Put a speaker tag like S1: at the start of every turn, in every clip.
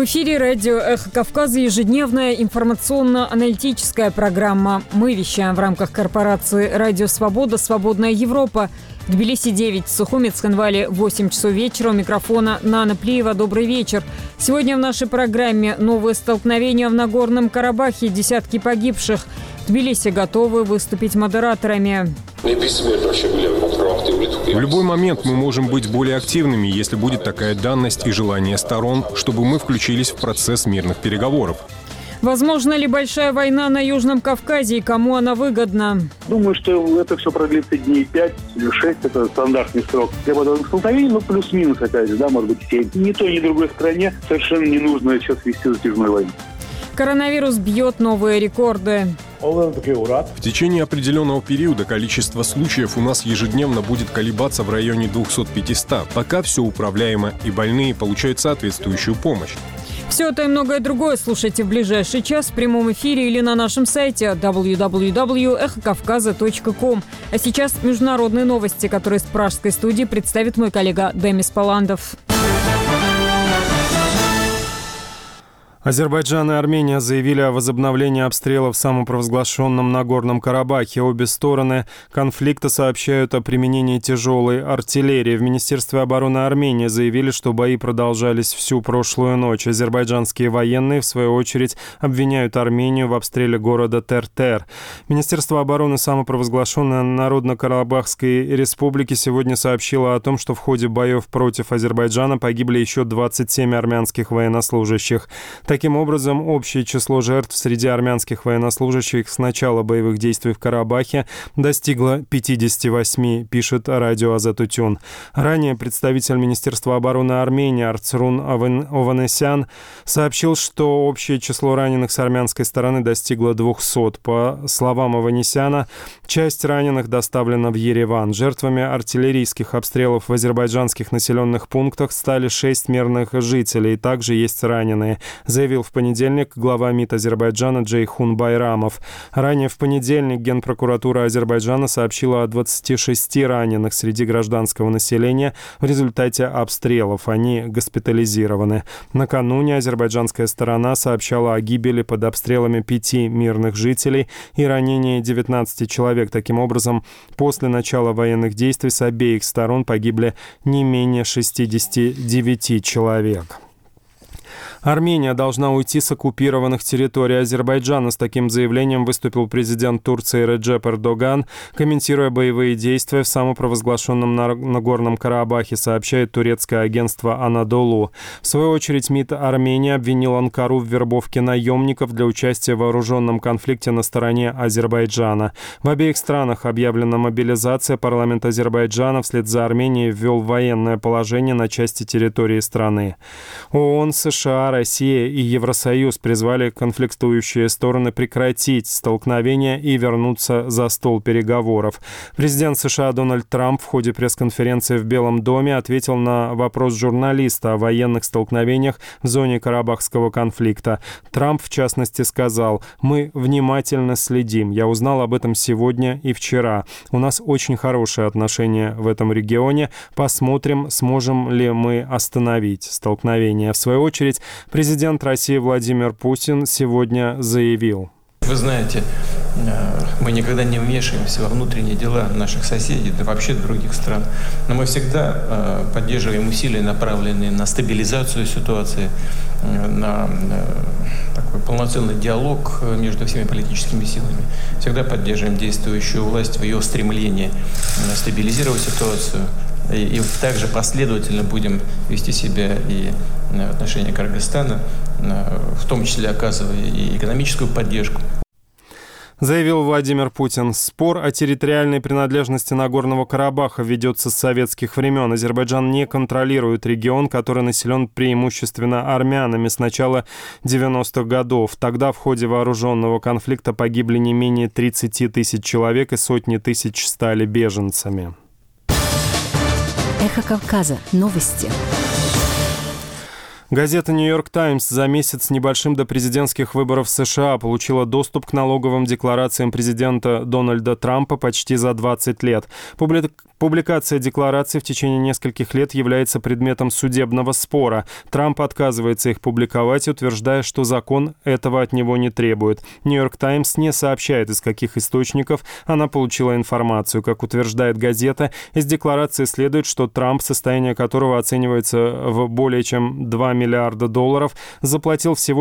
S1: эфире радио «Эхо Кавказа» ежедневная информационно-аналитическая программа. Мы вещаем в рамках корпорации «Радио Свобода», «Свободная Европа». В Тбилиси 9, Сухуми, Цхинвале 8 часов вечера. У микрофона Нана Плиева. Добрый вечер. Сегодня в нашей программе новые столкновения в Нагорном Карабахе, десятки погибших. В Тбилиси готовы выступить модераторами.
S2: В любой момент мы можем быть более активными, если будет такая данность и желание сторон, чтобы мы включились в процесс мирных переговоров.
S1: Возможно ли большая война на Южном Кавказе и кому она выгодна?
S3: Думаю, что это все продлится дней 5 или 6, это стандартный срок. Я подумал, столкновение, плюс-минус опять же, может быть 7. Ни той, ни другой стране совершенно не нужно сейчас вести затяжную войну.
S1: Коронавирус бьет новые рекорды.
S2: В течение определенного периода количество случаев у нас ежедневно будет колебаться в районе 200-500, пока все управляемо и больные получают соответствующую помощь.
S1: Все это и многое другое слушайте в ближайший час в прямом эфире или на нашем сайте www.эхокавказа.ком. А сейчас международные новости, которые с пражской студии представит мой коллега Демис Паландов.
S4: Азербайджан и Армения заявили о возобновлении обстрелов в самопровозглашенном Нагорном Карабахе. Обе стороны конфликта сообщают о применении тяжелой артиллерии. В Министерстве обороны Армении заявили, что бои продолжались всю прошлую ночь. Азербайджанские военные, в свою очередь, обвиняют Армению в обстреле города Тертер. Министерство обороны самопровозглашенной Народно-Карабахской республики сегодня сообщило о том, что в ходе боев против Азербайджана погибли еще 27 армянских военнослужащих. Таким образом, общее число жертв среди армянских военнослужащих с начала боевых действий в Карабахе достигло 58, пишет радио Азатутюн. Ранее представитель Министерства обороны Армении Арцрун Ованесян сообщил, что общее число раненых с армянской стороны достигло 200. По словам Ованесяна, часть раненых доставлена в Ереван. Жертвами артиллерийских обстрелов в азербайджанских населенных пунктах стали 6 мирных жителей. Также есть раненые, заявил в понедельник глава МИД Азербайджана Джейхун Байрамов. Ранее в понедельник Генпрокуратура Азербайджана сообщила о 26 раненых среди гражданского населения в результате обстрелов. Они госпитализированы. Накануне азербайджанская сторона сообщала о гибели под обстрелами 5 мирных жителей и ранении 19 человек. Таким образом, после начала военных действий с обеих сторон погибли не менее 69 человек. Армения должна уйти с оккупированных территорий Азербайджана. С таким заявлением выступил президент Турции Реджеп Эрдоган, комментируя боевые действия в самопровозглашенном Нагорном Карабахе, сообщает турецкое агентство «Анадолу». В свою очередь МИД Армении обвинил Анкару в вербовке наемников для участия в вооруженном конфликте на стороне Азербайджана. В обеих странах объявлена мобилизация. Парламент Азербайджана вслед за Арменией ввел военное положение на части территории страны. ООН, США, Россия и Евросоюз призвали конфликтующие стороны прекратить столкновения и вернуться за стол переговоров. Президент США Дональд Трамп в ходе пресс-конференции в Белом доме ответил на вопрос журналиста о военных столкновениях в зоне Карабахского конфликта. Трамп, в частности, сказал: «Мы внимательно следим. Я узнал об этом сегодня и вчера. У нас очень хорошие отношения в этом регионе. Посмотрим, сможем ли мы остановить столкновение». В свою очередь, президент России Владимир Путин сегодня заявил:
S5: «Вы знаете, мы никогда не вмешиваемся во внутренние дела наших соседей, да вообще других стран. Но мы всегда поддерживаем усилия, направленные на стабилизацию ситуации, на такой полноценный диалог между всеми политическими силами. Всегда поддерживаем действующую власть в ее стремлении стабилизировать ситуацию. И также последовательно будем вести себя и в отношении Кыргызстана, в том числе оказывая и экономическую поддержку».
S4: Заявил Владимир Путин. Спор о территориальной принадлежности Нагорного Карабаха ведется с советских времен. Азербайджан не контролирует регион, который населен преимущественно армянами с начала 90-х годов. Тогда в ходе вооруженного конфликта погибли не менее 30 тысяч человек и сотни тысяч стали беженцами.
S6: Эхо Кавказа. Новости.
S4: Газета «Нью-Йорк Таймс» за месяц с небольшим до президентских выборов в США получила доступ к налоговым декларациям президента Дональда Трампа почти за 20 лет. Публикация деклараций в течение нескольких лет является предметом судебного спора. Трамп отказывается их публиковать, утверждая, что закон этого от него не требует. «Нью-Йорк Таймс» не сообщает, из каких источников она получила информацию. Как утверждает газета, из декларации следует, что Трамп, состояние которого оценивается в более чем $2 миллиарда, заплатил всего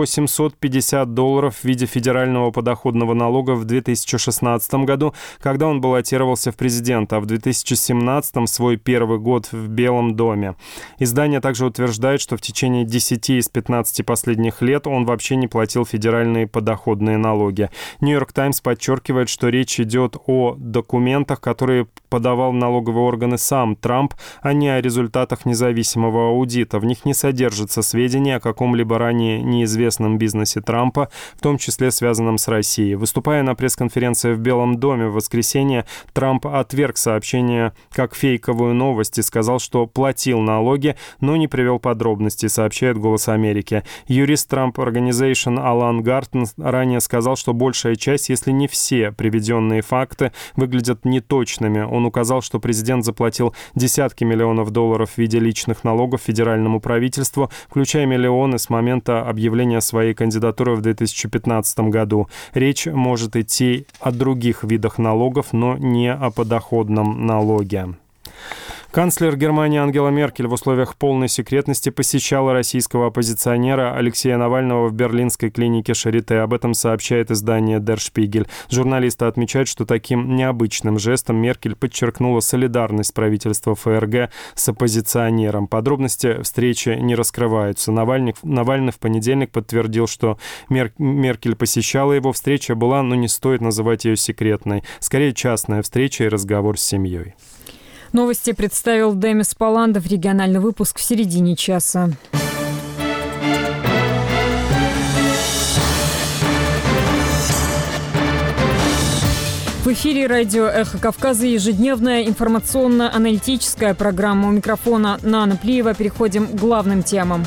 S4: $750 в виде федерального подоходного налога в 2016 году, когда он баллотировался в президенты, а в 2017 свой первый год в Белом доме. Издание также утверждает, что в течение 10 из 15 последних лет он вообще не платил федеральные подоходные налоги. «Нью-Йорк Таймс» подчеркивает, что речь идет о документах, которые подавал в налоговые органы сам Трамп, а не о результатах независимого аудита. В них не содержится сведения о каком-либо ранее неизвестном бизнесе Трампа, в том числе связанном с Россией. Выступая на пресс-конференции в Белом доме в воскресенье, Трамп отверг сообщение как фейковую новость и сказал, что платил налоги, но не привел подробностей, сообщает «Голос Америки». Юрист Trump Organization Алан Гартен ранее сказал, что большая часть, если не все приведенные факты, выглядят неточными. Он указал, что президент заплатил десятки миллионов долларов в виде личных налогов федеральному правительству, включая миллионы с момента объявления своей кандидатуры в 2015 году. Речь может идти о других видах налогов, но не о подоходном налоге. Канцлер Германии Ангела Меркель в условиях полной секретности посещала российского оппозиционера Алексея Навального в берлинской клинике Шарите. Об этом сообщает издание Der Spiegel. Журналисты отмечают, что таким необычным жестом Меркель подчеркнула солидарность правительства ФРГ с оппозиционером. Подробности встречи не раскрываются. Навальный в понедельник подтвердил, что Меркель посещала его. Встреча была, но не стоит называть ее секретной. Скорее, частная встреча и разговор с семьей.
S1: Новости представил Демис Паландов. Региональный выпуск в середине часа. В эфире радио «Эхо Кавказа» ежедневная информационно-аналитическая программа. У микрофона Нана Плиева. Переходим к главным темам.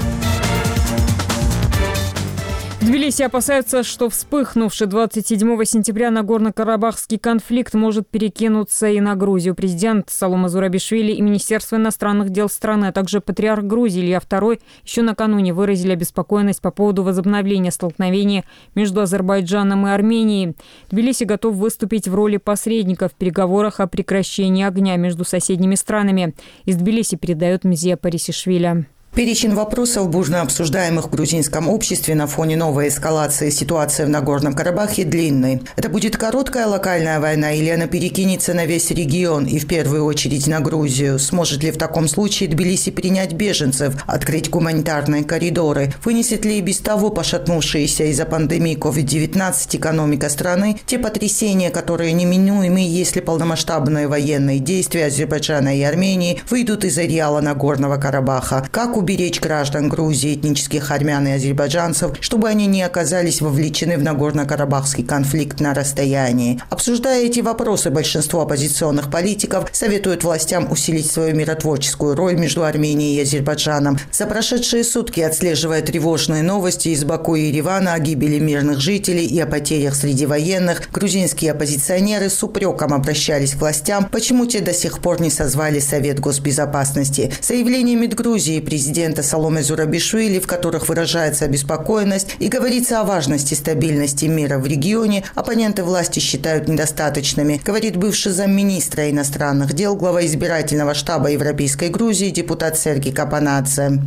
S1: В Тбилиси опасаются, что вспыхнувший 27 сентября Нагорно-Карабахский конфликт может перекинуться и на Грузию. Президент Саломе Зурабишвили и Министерство иностранных дел страны, а также патриарх Грузии Илья II еще накануне выразили обеспокоенность по поводу возобновления столкновения между Азербайджаном и Арменией. Тбилиси готов выступить в роли посредника в переговорах о прекращении огня между соседними странами. Из Тбилиси передает Мзия Парисишвили.
S6: Перечень вопросов, бурно обсуждаемых в грузинском обществе на фоне новой эскалации ситуации в Нагорном Карабахе, длинный. Это будет короткая локальная война или она перекинется на весь регион и в первую очередь на Грузию? Сможет ли в таком случае Тбилиси принять беженцев, открыть гуманитарные коридоры? Вынесет ли и без того пошатнувшаяся из-за пандемии COVID-19 экономика страны те потрясения, которые неминуемы, если полномасштабные военные действия Азербайджана и Армении выйдут из ареала Нагорного Карабаха? Как уберечь граждан Грузии, этнических армян и азербайджанцев, чтобы они не оказались вовлечены в Нагорно-Карабахский конфликт на расстоянии? Обсуждая эти вопросы, большинство оппозиционных политиков советуют властям усилить свою миротворческую роль между Арменией и Азербайджаном. За прошедшие сутки, отслеживая тревожные новости из Баку и Еревана о гибели мирных жителей и о потерях среди военных, грузинские оппозиционеры с упреком обращались к властям, почему те до сих пор не созвали Совет госбезопасности. Заявление МИД Грузии президента Саломе Зурабишвили, в которых выражается обеспокоенность и говорится о важности стабильности мира в регионе, оппоненты власти считают недостаточными, говорит бывший замминистра иностранных дел, глава избирательного штаба Европейской Грузии, депутат Сергей Капанадзе.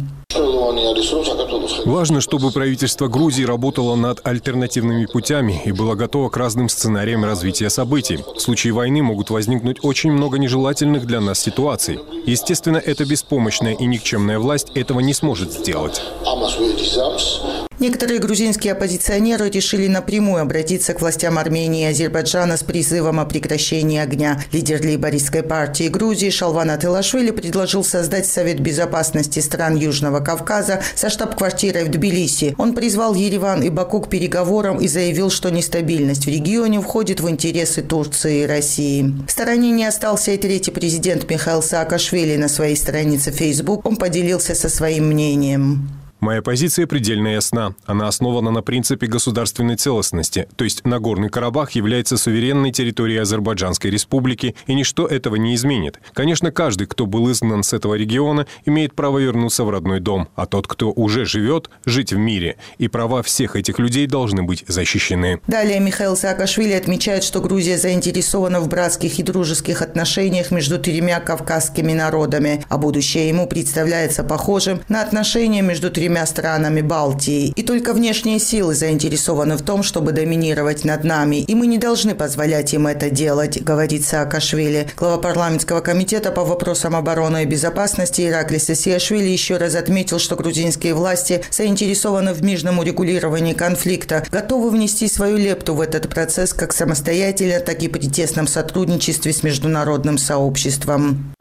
S2: Важно, чтобы правительство Грузии работало над альтернативными путями и было готово к разным сценариям развития событий. В случае войны могут возникнуть очень много нежелательных для нас ситуаций. Естественно, эта беспомощная и никчемная власть этого не сможет сделать.
S6: Некоторые грузинские оппозиционеры решили напрямую обратиться к властям Армении и Азербайджана с призывом о прекращении огня. Лидер лейбористской партии Грузии Шалван Атылашвили предложил создать Совет безопасности стран Южного Кавказа со штаб-квартирой в Тбилиси. Он призвал Ереван и Баку к переговорам и заявил, что нестабильность в регионе входит в интересы Турции и России. В стороне не остался и третий президент Михаил Саакашвили. На своей странице Facebook он поделился со своим мнением.
S2: Моя позиция предельно ясна. Она основана на принципе государственной целостности, то есть Нагорный Карабах является суверенной территорией Азербайджанской республики, и ничто этого не изменит. Конечно, каждый, кто был изгнан с этого региона, имеет право вернуться в родной дом, а тот, кто уже живет, жить в мире. И права всех этих людей должны быть защищены.
S6: Далее Михаил Саакашвили отмечает, что Грузия заинтересована в братских и дружеских отношениях между тремя кавказскими народами, а будущее ему представляется похожим на отношения между тремя странами Балтии. И только внешние силы заинтересованы в том, чтобы доминировать над нами, и мы не должны позволять им это делать, говорит Саакашвили. Глава парламентского комитета по вопросам обороны и безопасности Ираклис Исиашвили еще раз отметил, что грузинские власти заинтересованы в мирном урегулировании конфликта, готовы внести свою лепту в этот процесс как самостоятельно, так и при тесном сотрудничестве с международным сообществом.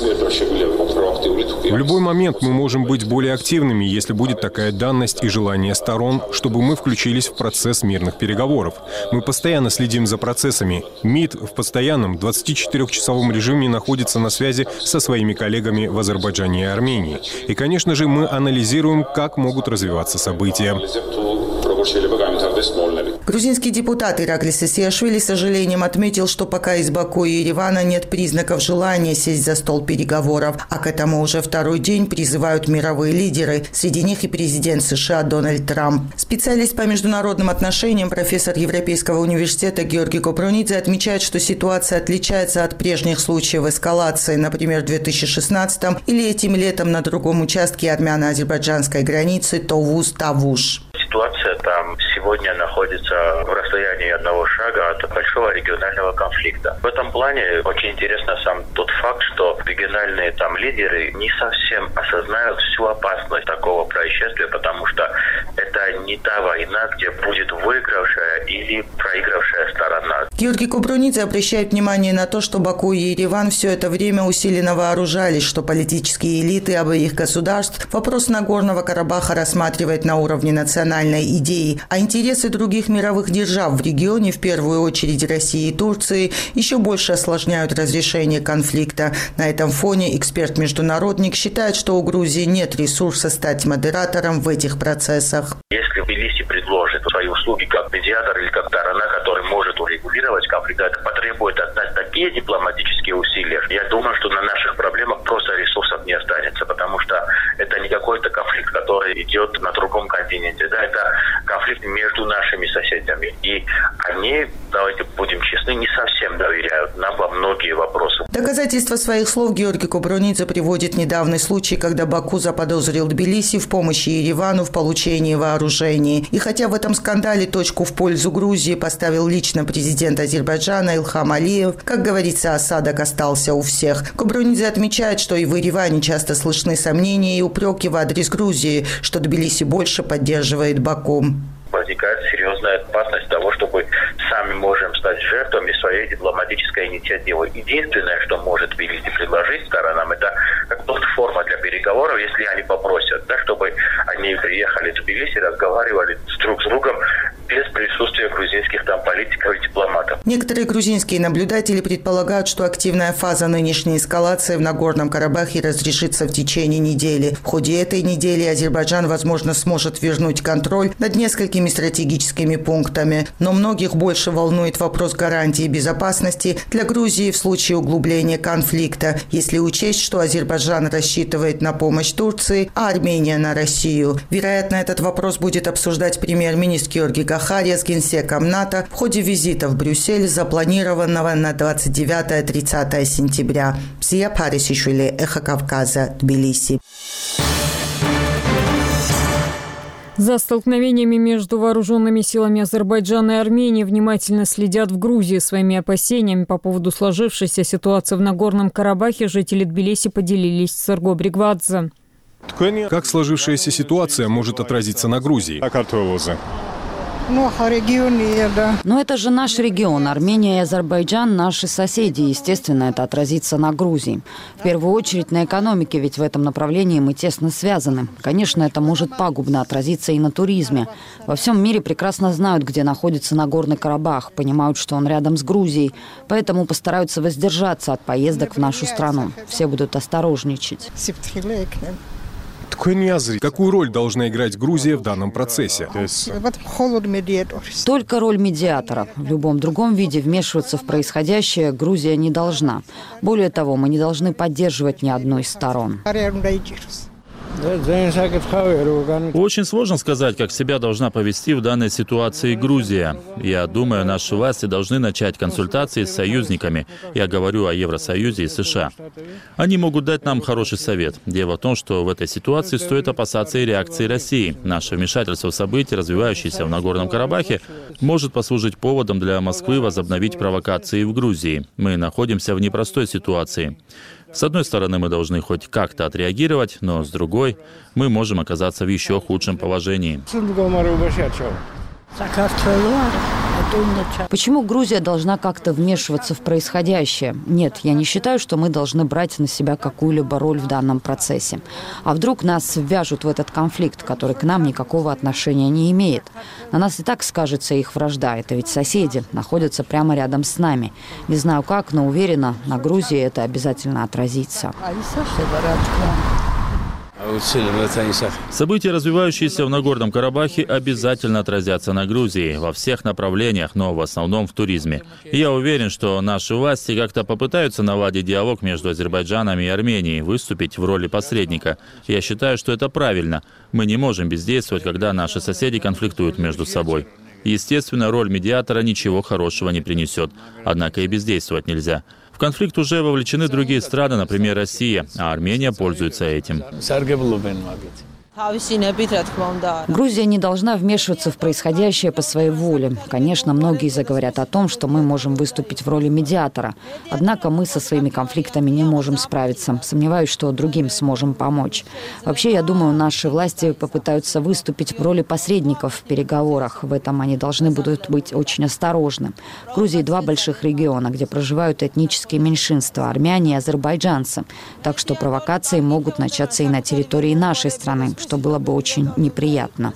S2: В любой момент мы можем быть более активными, если будет такая данность и желание сторон, чтобы мы включились в процесс мирных переговоров. Мы постоянно следим за процессами. МИД в постоянном 24-часовом режиме находится на связи со своими коллегами в Азербайджане и Армении. И, конечно же, мы анализируем, как могут развиваться события.
S6: Грузинский депутат Ираклис Исиашвили с сожалением отметил, что пока из Баку и Еревана нет признаков желания сесть за стол переговоров, а к этому уже второй день призывают мировые лидеры, среди них и президент США Дональд Трамп. Специалист по международным отношениям, профессор Европейского университета Георгий Копронидзе отмечает, что ситуация отличается от прежних случаев эскалации, например, в 2016 или этим летом на другом участке армяно-азербайджанской границы Товуз-Тавуш.
S7: Ситуация там сегодня находится в расстоянии одного шага от большого регионального конфликта. В этом плане очень интересно сам тот факт, что региональные там лидеры не совсем осознают всю опасность такого происшествия, потому что это не та война, где будет выигравшая или проигравшая сторона.
S6: Георгий Копронидзе обращает внимание на то, что Баку и Ереван все это время усиленно вооружались, что политические элиты обеих государств вопрос Нагорного Карабаха рассматривают на уровне национальной идеи, а интересы других мировых держав в регионе, в первую очередь России и Турции, еще больше осложняют разрешение конфликта. На этом фоне эксперт-международник считает, что у Грузии нет ресурса стать модератором в этих процессах.
S7: Если Тбилиси предложит свои услуги как медиатор или как сторона, который может урегулировать конфликт, это потребует от нас такие дипломатические усилия. Я думаю, что на наших проблемах просто ресурсов не останется, потому что это не какой-то конфликт, который идет на другом континенте. Да, это конфликт между нашими соседями. И они, давайте будем честны, не совсем доверяют нам во многие вопросы.
S6: Доказательство своих слов Георгий Копронидзе приводит недавний случай, когда Баку заподозрил Тбилиси в помощи Еревану в получении вооружений. И хотя в этом скандале точку в пользу Грузии поставил лично президент Азербайджана Ильхам Алиев, как говорится, осадок остался у всех. Копронидзе отмечает, что и в Ереване часто слышны сомнения и упреки в адрес Грузии, что Тбилиси больше поддерживает Баку.
S7: Возникает серьезная опасность того, чтобы сами можем стать жертвами своей дипломатической инициативы. Единственное, что может Тбилиси предложить сторонам, это как платформа для переговоров, если они попросят, да, чтобы они приехали в Тбилиси, разговаривали друг с другом без присутствия грузинских там политиков и дипломатов.
S6: Некоторые грузинские наблюдатели предполагают, что активная фаза нынешней эскалации в Нагорном Карабахе разрешится в течение недели. В ходе этой недели Азербайджан, возможно, сможет вернуть контроль над несколькими стратегическими пунктами. Но многих больше волнует вопрос гарантии безопасности для Грузии в случае углубления конфликта, если учесть, что Азербайджан рассчитывает на помощь Турции, а Армения на Россию. Вероятно, этот вопрос будет обсуждать премьер-министр Георгий Гахария с генсеком НАТО в ходе визита в Брюссель, запланированного на 29-30 сентября. Псия Парисишвили, Эхо Кавказа, Тбилиси.
S1: За столкновениями между вооруженными силами Азербайджана и Армении внимательно следят в Грузии. Своими опасениями по поводу сложившейся ситуации в Нагорном Карабахе жители Тбилиси поделились с Эрго Бригвадзе.
S2: Как сложившаяся ситуация может отразиться на Грузии?
S8: Но это же наш регион. Армения и Азербайджан – наши соседи. Естественно, это отразится на Грузии. В первую очередь на экономике, ведь в этом направлении мы тесно связаны. Конечно, это может пагубно отразиться и на туризме. Во всем мире прекрасно знают, где находится Нагорный Карабах, понимают, что он рядом с Грузией, поэтому постараются воздержаться от поездок в нашу страну. Все будут осторожничать.
S2: Какую роль должна играть Грузия в данном процессе?
S8: Только роль медиатора. В любом другом виде вмешиваться в происходящее Грузия не должна. Более того, мы не должны поддерживать ни одну из сторон.
S9: Очень сложно сказать, как себя должна повести в данной ситуации Грузия. Я думаю, наши власти должны начать консультации с союзниками. Я говорю о Евросоюзе и США. Они могут дать нам хороший совет. Дело в том, что в этой ситуации стоит опасаться и реакции России. Наше вмешательство в события, развивающиеся в Нагорном Карабахе, может послужить поводом для Москвы возобновить провокации в Грузии. Мы находимся в непростой ситуации. С одной стороны, мы должны хоть как-то отреагировать, но с другой, мы можем оказаться в еще худшем положении.
S8: Почему Грузия должна как-то вмешиваться в происходящее? Нет, я не считаю, что мы должны брать на себя какую-либо роль в данном процессе. А вдруг нас ввяжут в этот конфликт, который к нам никакого отношения не имеет? На нас и так скажется их вражда. Это ведь соседи, находятся прямо рядом с нами. Не знаю как, но уверена, на Грузии это обязательно отразится.
S9: События, развивающиеся в Нагорном Карабахе, обязательно отразятся на Грузии во всех направлениях, но в основном в туризме. И я уверен, что наши власти как-то попытаются наладить диалог между Азербайджаном и Арменией, выступить в роли посредника. Я считаю, что это правильно. Мы не можем бездействовать, когда наши соседи конфликтуют между собой. Естественно, роль медиатора ничего хорошего не принесет. Однако и бездействовать нельзя. В конфликт уже вовлечены другие страны, например, Россия, а Армения пользуется этим.
S8: Грузия не должна вмешиваться в происходящее по своей воле. Конечно, многие заговорят о том, что мы можем выступить в роли медиатора. Однако мы со своими конфликтами не можем справиться. Сомневаюсь, что другим сможем помочь. Вообще, я думаю, наши власти попытаются выступить в роли посредников в переговорах. В этом они должны будут быть очень осторожны. В Грузии 2 больших региона, где проживают этнические меньшинства – армяне и азербайджанцы. Так что провокации могут начаться и на территории нашей страны, что было бы очень неприятно.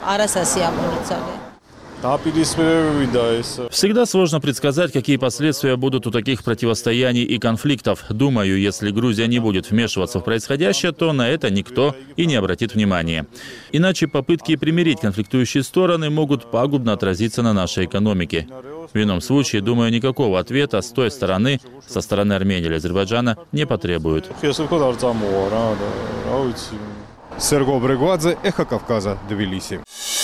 S9: Всегда сложно предсказать, какие последствия будут у таких противостояний и конфликтов. Думаю, если Грузия не будет вмешиваться в происходящее, то на это никто и не обратит внимания. Иначе попытки примирить конфликтующие стороны могут пагубно отразиться на нашей экономике. В ином случае, думаю, никакого ответа с той стороны, со стороны Армении или Азербайджана, не потребуют.
S2: Серго Брегвадзе, Эхо Кавказа, Тбилиси.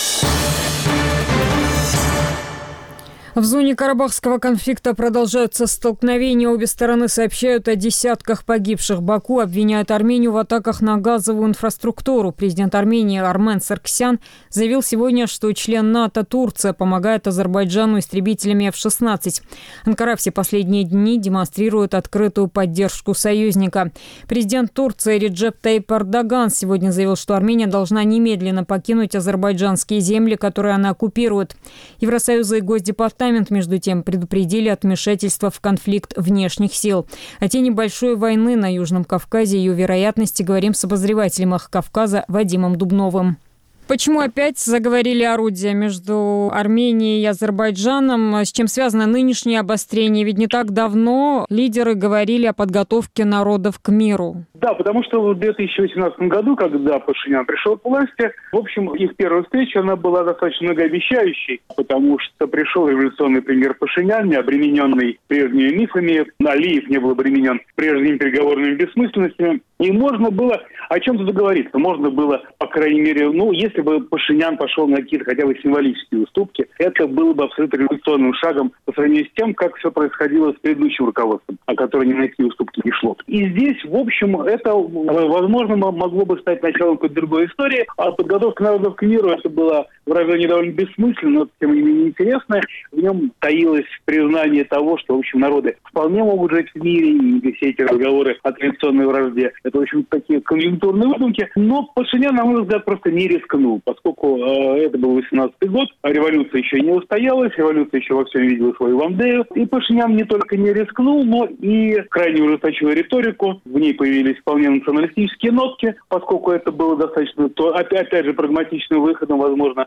S1: В зоне Карабахского конфликта продолжаются столкновения. Обе стороны сообщают о десятках погибших. Баку обвиняет Армению в атаках на газовую инфраструктуру. Президент Армении Армен Саркисян заявил сегодня, что член НАТО Турция помогает Азербайджану истребителями F-16. Анкара все последние дни демонстрирует открытую поддержку союзника. Президент Турции Реджеп Тайип Эрдоган сегодня заявил, что Армения должна немедленно покинуть азербайджанские земли, которые она оккупирует. Евросоюз и Госдепартамент между тем предупредили от вмешательства в конфликт внешних сил. О теме большой войны на Южном Кавказе и ее вероятности говорим с обозревателем «Эхо Кавказа» Вадимом Дубновым. Почему опять заговорили орудия между Арменией и Азербайджаном? С чем связано нынешнее обострение? Ведь не так давно лидеры говорили о подготовке народов к миру.
S3: Да, потому что в 2018 году, когда Пашинян пришел к власти, в общем, их первая встреча, она была достаточно многообещающей, потому что пришел революционный премьер Пашинян, не обремененный прежними мифами, Алиев не был обременен прежними переговорными бессмысленностями, и можно было о чем-то договориться. Можно было, по крайней мере, если бы Пашинян пошел на какие-то хотя бы символические уступки, это было бы абсолютно революционным шагом по сравнению с тем, как все происходило с предыдущим руководством, о котором ни на какие уступки не шло. И здесь, в общем, это, возможно, могло бы стать началом какой-то другой истории, а подготовка народов к миру, это было выражение довольно бессмысленное, но тем не менее интересное. В нем таилось признание того, что, в общем, народы вполне могут жить в мире, и все эти разговоры о традиционной вражде, это, в общем, такие конъюнктурные выдумки. Но Пашинян, на мой взгляд, просто не рискнул, поскольку это был 18-й год, революция еще не устоялась, революция еще во всем видела свою Вандею, и Пашинян не только не рискнул, но и крайне ужесточил риторику, в ней появились вполне националистические нотки, поскольку это было достаточно, опять же, прагматичным выходом, возможно,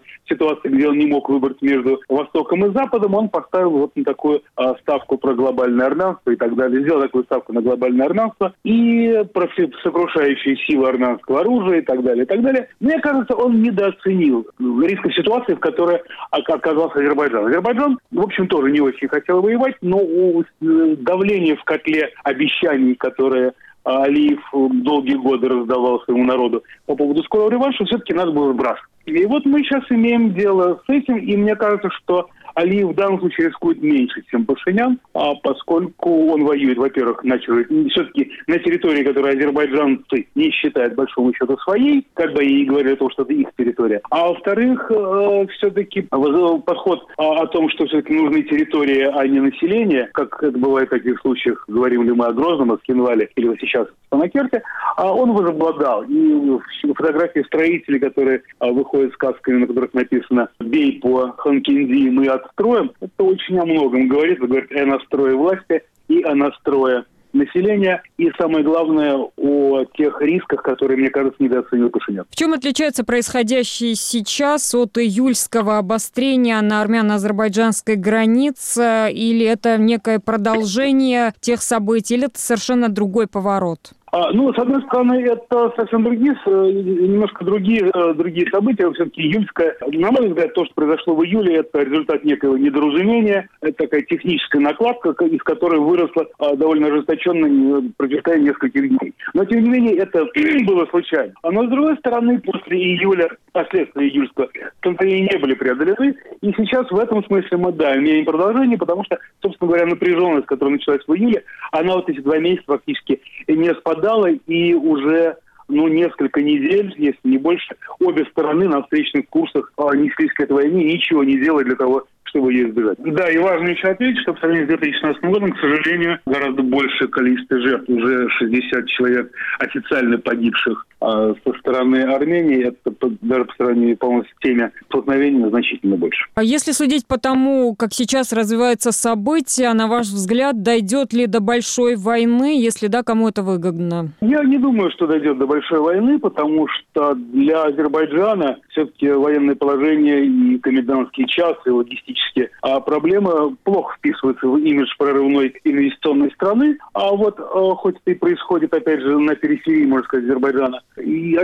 S3: ситуации, где он не мог выбрать между Востоком и Западом, он поставил вот на такую ставку про глобальное армянство и так далее. Сделал такую ставку на глобальное армянство и про сокрушающие силы армянского оружия и так далее, и так далее. Мне кажется, он недооценил риска ситуации, в которой оказался Азербайджан. Азербайджан, в общем, тоже не очень хотел воевать, но давление в котле обещаний, которые Алиев долгие годы раздавал своему народу по поводу скорого реванша, все-таки надо было сбрасывать. И вот мы сейчас имеем дело с этим, и мне кажется, что Алиев в данном случае рискует меньше, чем Пашинян, поскольку он воюет, во-первых, все-таки на территории, которую азербайджанцы не считают, большому счету, своей, как бы и говорили о том, что это их территория. А во-вторых, все-таки подход о том, что все-таки нужны территории, а не население, как это бывает в таких случаях, говорим ли мы о Грозном, о Скинвале или вот сейчас в Стамакерте, он возобладал. И фотографии строителей, которые выходят с касками, на которых написано «Бей по Ханкинди, мы отстроим», это очень о многом говорит о настрое власти и о настрое населения, и самое главное, о тех рисках, которые, мне кажется, недооценил Пашинян.
S1: В чем отличается происходящее сейчас от июльского обострения на армяно-азербайджанской границе, или это некое продолжение тех событий, или это совершенно другой поворот?
S3: С одной стороны, это совсем немножко другие события. Все-таки июльское, на мой взгляд, то, что произошло в июле, это результат некого недоразумения. Это такая техническая накладка, из которой выросло довольно ожесточенное противостояние нескольких дней. Но, тем не менее, это было случайно. Но, с другой стороны, после июля, последствия июльского, конфликты не были преодолены. И сейчас в этом смысле мы, имеем продолжение, потому что, собственно говоря, напряженность, которая началась в июле, она вот эти 2 месяца фактически не спадала, и уже несколько недель, если не больше, обе стороны на встречных курсах неслись к этой войне, ничего не делали для того, чтобы ее избежать. Да, и важно еще отметить, что по сравнению с 2016 годом, к сожалению, гораздо большее количество жертв, уже 60 человек официально погибших со стороны Армении, это даже по сравнению, по-моему, с теми столкновениями значительно больше.
S1: А если судить по тому, как сейчас развиваются события, на ваш взгляд, дойдет ли до большой войны? Если да, кому это выгодно?
S3: Я не думаю, что дойдет до большой войны, потому что для Азербайджана все-таки военное положение и комендантский час, и логистические проблемы плохо вписываются в имидж прорывной инвестиционной страны. А вот хоть это и происходит, опять же, на периферии, можно сказать, Азербайджана, и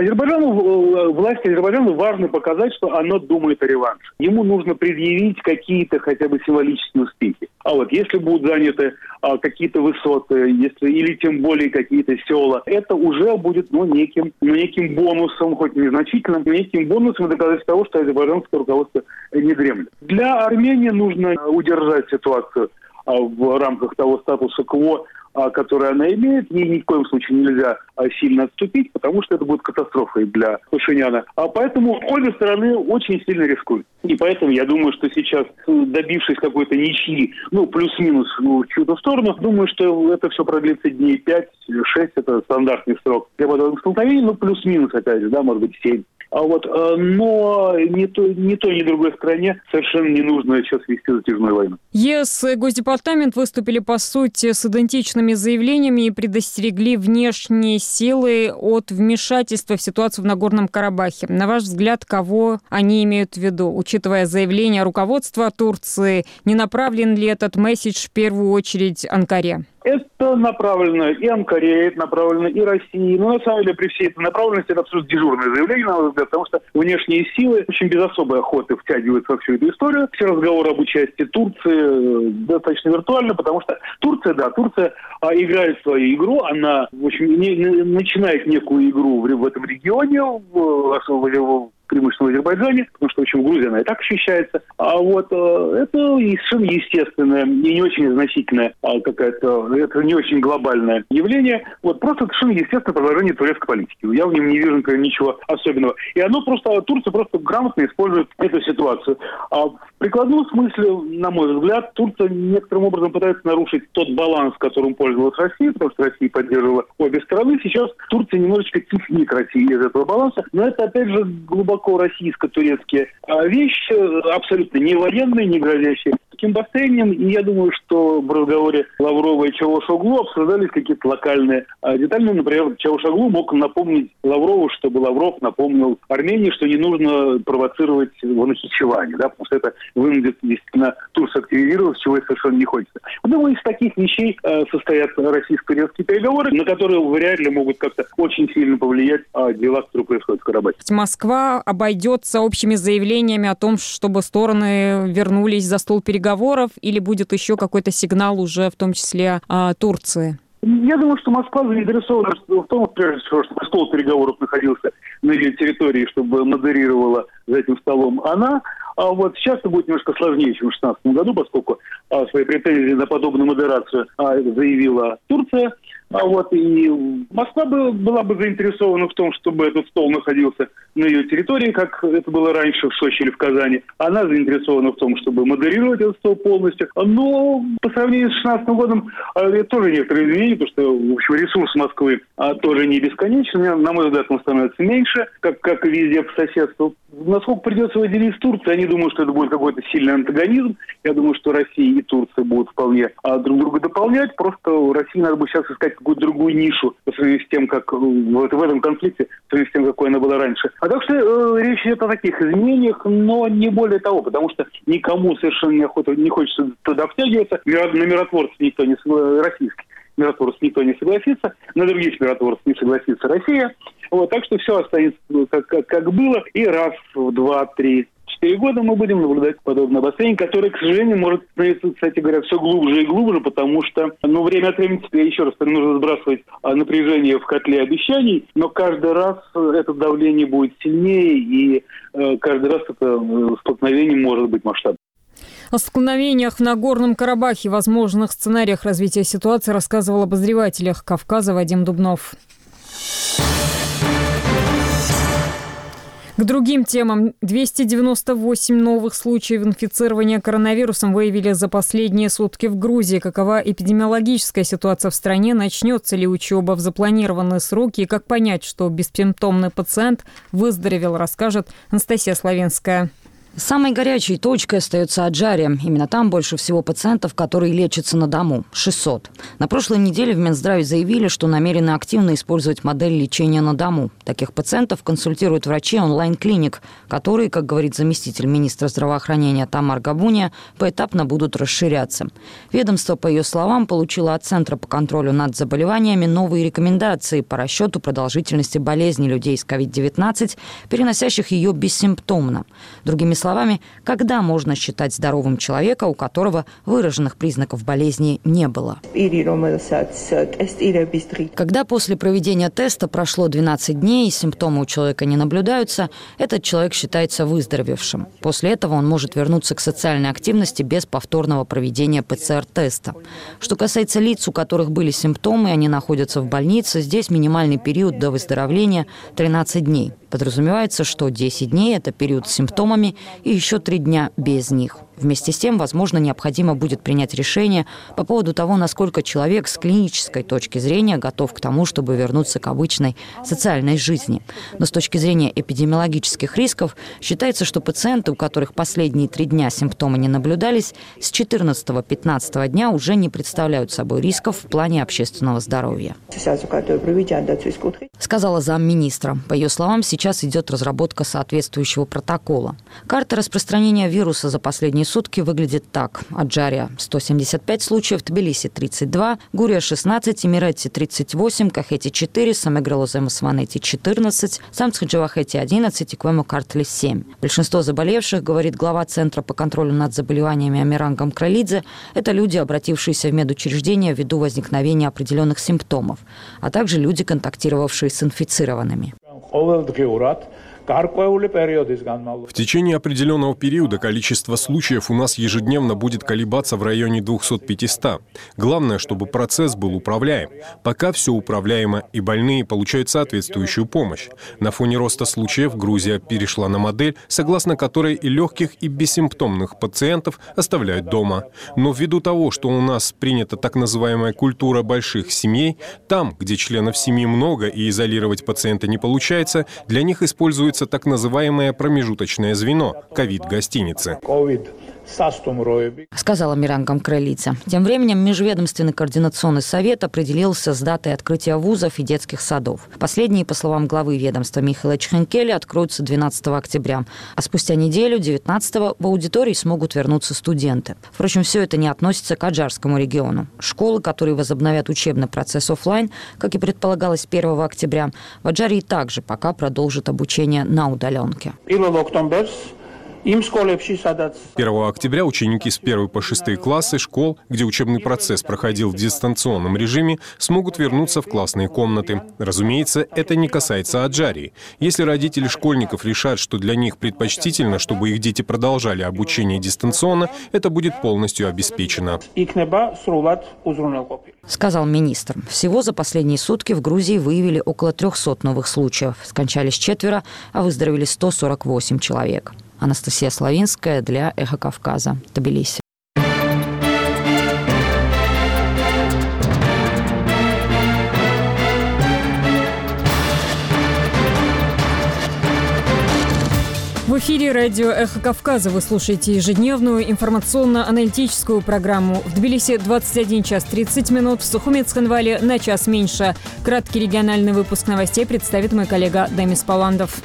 S3: власти Азербайджана важно показать, что оно думает о реванше. Ему нужно предъявить какие-то хотя бы символические успехи. А вот если будут заняты какие-то высоты, или тем более какие-то села, это уже будет неким бонусом, хоть незначительным, неким бонусом доказательств того, что азербайджанское руководство не дремлет. Для Армении нужно удержать ситуацию в рамках того статуса КВО, который она имеет. Ей ни в коем случае нельзя сильно отступить, потому что это будет катастрофой для Пашиняна. Поэтому обе стороны очень сильно рискуют. И поэтому я думаю, что сейчас, добившись какой-то ничьи, плюс-минус в чью-то сторону, думаю, что это все продлится дней 5-6, это стандартный срок для подобных столкновений, плюс-минус, опять же, может быть, 7. Но ни той, ни другой стране совершенно не нужно сейчас вести затяжную войну.
S1: ЕС и Госдепартамент выступили, по сути, с идентичными заявлениями и предостерегли внешние силы от вмешательства в ситуацию в Нагорном Карабахе. На ваш взгляд, кого они имеют в виду? Учитывая заявление руководства Турции, не направлен ли этот месседж в первую очередь Анкаре?
S3: Это направлено и Анкаре, это направлено и России. Но на самом деле при всей этой направленности это абсолютно дежурное заявление, на мой взгляд, потому что внешние силы очень без особой охоты втягиваются во всю эту историю. Все разговоры об участии Турции достаточно виртуальны, потому что Турция играет свою игру, она, в общем, начинает некую игру в этом регионе, преимущественно в Азербайджане, потому что, в общем, Грузия, она и так ощущается. Это совершенно естественное и не очень значительное это не очень глобальное явление. Просто совершенно естественное продолжение турецкой политики. Я в нем не вижу ничего особенного. И Турция просто грамотно использует эту ситуацию. В прикладном смысле, на мой взгляд, Турция некоторым образом пытается нарушить тот баланс, которым пользовалась Россия, потому что Россия поддерживала обе стороны. Сейчас Турция немножечко теснит Россию из этого баланса. Но это, опять же, глубоко российско-турецкие вещи, абсолютно не военные, не грозящие таким обострением. И я думаю, что в разговоре Лаврова и Чавушоглу обсуждались какие-то локальные детали. Например, Чавушоглу мог напомнить Лаврову, чтобы Лавров напомнил Армении, что не нужно провоцировать его Нахичевани, да, потому что это вынудит действительно Турцию активизироваться, чего ей совершенно не хочется. Думаю, из таких вещей состоят российско-турецкие переговоры, на которые вряд ли могут как-то очень сильно повлиять дела, которые происходят в Карабахе.
S1: Москва обойдется общими заявлениями о том, чтобы стороны вернулись за стол переговоров, или будет еще какой-то сигнал уже, в том числе Турции?
S3: Я думаю, что Москва заинтересована в том, прежде всего, чтобы стол переговоров находился на ее территории, чтобы модерировала за этим столом она. А вот сейчас это будет немножко сложнее, чем в 2016 году, поскольку свои претензии на подобную модерацию заявила Турция. И Москва была бы заинтересована в том, чтобы этот стол находился на ее территории, как это было раньше в Сочи или в Казани. Она заинтересована в том, чтобы модерировать этот стол полностью. Но по сравнению с 2016 годом это тоже некоторые изменения, потому что, в общем, ресурс Москвы тоже не бесконечный. На мой взгляд, он становится меньше, как и везде по соседству. Насколько придется выделить Турцию, я не думаю, что это будет какой-то сильный антагонизм. Я думаю, что Россия и Турция будут вполне друг друга дополнять. Просто России надо бы сейчас искать какую-то другую нишу по сравнению с тем, как в этом конфликте, по сравнению с тем, какой она была раньше. А так что речь идет о таких изменениях, но не более того, потому что никому совершенно не хочется туда втягиваться. На миротворцев никто не согласится, российский миротворцев никто не согласится, на других миротворцев не согласится Россия. Так что все останется как было, и раз в 2, 3, 4 года мы будем наблюдать подобное обострение, которое, к сожалению, может становиться, кстати говоря, все глубже и глубже, потому что, время от времени, еще раз, нужно сбрасывать напряжение в котле обещаний, но каждый раз это давление будет сильнее, и каждый раз это столкновение может быть масштабным.
S1: О столкновениях в Нагорном Карабахе, возможных сценариях развития ситуации рассказывал обозреватель Кавказа Вадим Дубнов. К другим темам. 298 новых случаев инфицирования коронавирусом выявили за последние сутки в Грузии. Какова эпидемиологическая ситуация в стране? Начнется ли учеба в запланированные сроки? И как понять, что бессимптомный пациент выздоровел, расскажет Анастасия Славенская.
S8: Самой горячей точкой остается Аджария. Именно там больше всего пациентов, которые лечатся на дому – 600. На прошлой неделе в Минздраве заявили, что намерены активно использовать модель лечения на дому. Таких пациентов консультируют врачи онлайн-клиник, которые, как говорит заместитель министра здравоохранения Тамар Габуния, поэтапно будут расширяться. Ведомство, по ее словам, получило от Центра по контролю над заболеваниями новые рекомендации по расчету продолжительности болезни людей с COVID-19, переносящих ее бессимптомно. Другими словами, когда можно считать здоровым человека, у которого выраженных признаков болезни не было. Когда после проведения теста прошло 12 дней и симптомы у человека не наблюдаются, этот человек считается выздоровевшим. После этого он может вернуться к социальной активности без повторного проведения ПЦР-теста. Что касается лиц, у которых были симптомы, и они находятся в больнице, здесь минимальный период до выздоровления – 13 дней. Подразумевается, что 10 дней – это период с симптомами, и еще 3 дня без них. Вместе с тем, возможно, необходимо будет принять решение по поводу того, насколько человек с клинической точки зрения готов к тому, чтобы вернуться к обычной социальной жизни. Но с точки зрения эпидемиологических рисков считается, что пациенты, у которых последние 3 дня симптомы не наблюдались, с 14-15 дня уже не представляют собой рисков в плане общественного здоровья. Сказала замминистра. По ее словам, сейчас идет разработка соответствующего протокола. Карта распространения вируса за последние сутки выглядит так. Аджария – 175 случаев, Тбилиси – 32, Гурия – 16, Имеретти – 38, Кахети – 4, Самегрелоземасванети – 14, Самцхаджавахети – 11 и Квемо-Картли – 7. Большинство заболевших, говорит глава Центра по контролю над заболеваниями Амиран Кралидзе, это люди, обратившиеся в медучреждения ввиду возникновения определенных симптомов, а также люди, контактировавшие с инфицированными.
S2: В течение определенного периода количество случаев у нас ежедневно будет колебаться в районе 200-500. Главное, чтобы процесс был управляем. Пока все управляемо, и больные получают соответствующую помощь. На фоне роста случаев Грузия перешла на модель, согласно которой и легких, и бессимптомных пациентов оставляют дома. Но ввиду того, что у нас принята так называемая культура больших семей, там, где членов семьи много и изолировать пациента не получается, для них используют так называемое промежуточное звено – ковид-гостиницы.
S8: сказала Миран Гамкрелидзе. Тем временем Межведомственный координационный совет определился с датой открытия вузов и детских садов. Последние, по словам главы ведомства Михаила Чхенкеля, откроются 12 октября. А спустя неделю, 19-го, в аудитории смогут вернуться студенты. Впрочем, все это не относится к Аджарскому региону. Школы, которые возобновят учебный процесс офлайн, как и предполагалось 1 октября, в Аджарии также пока продолжат обучение на удаленке.
S2: 1 октября ученики с 1 по 6 классы школ, где учебный процесс проходил в дистанционном режиме, смогут вернуться в классные комнаты. Разумеется, это не касается Аджарии. Если родители школьников решат, что для них предпочтительно, чтобы их дети продолжали обучение дистанционно, это будет полностью обеспечено.
S8: Сказал министр. Всего за последние сутки в Грузии выявили около 300 новых случаев. Скончались 4, а выздоровели 148 человек. Анастасия Славинская для «Эхо Кавказа», Тбилиси.
S1: В эфире радио «Эхо Кавказа» вы слушаете ежедневную информационно-аналитическую программу. В Тбилиси 21 час 30 минут, в Сухуми Цхинвале на час меньше. Краткий региональный выпуск новостей представит мой коллега Демис Паландов.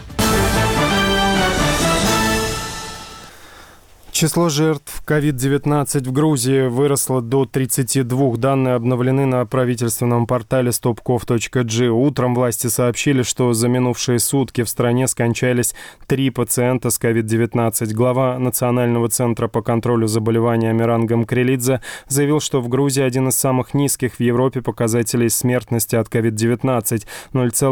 S4: Число жертв COVID-19 в Грузии выросло до 32. Данные обновлены на правительственном портале stopkov.g. Утром власти сообщили, что за минувшие сутки в стране скончались 3 пациента с COVID-19. Глава Национального центра по контролю заболеваний Миран Гамкрелидзе заявил, что в Грузии один из самых низких в Европе показателей смертности от COVID-19 –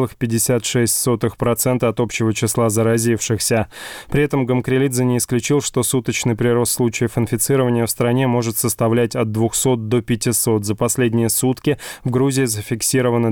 S4: 0,56% от общего числа заразившихся. При этом Гамкрелидзе не исключил, что суточный прирост случаев инфицирования в стране может составлять от 200 до 500. За последние сутки в Грузии зафиксировано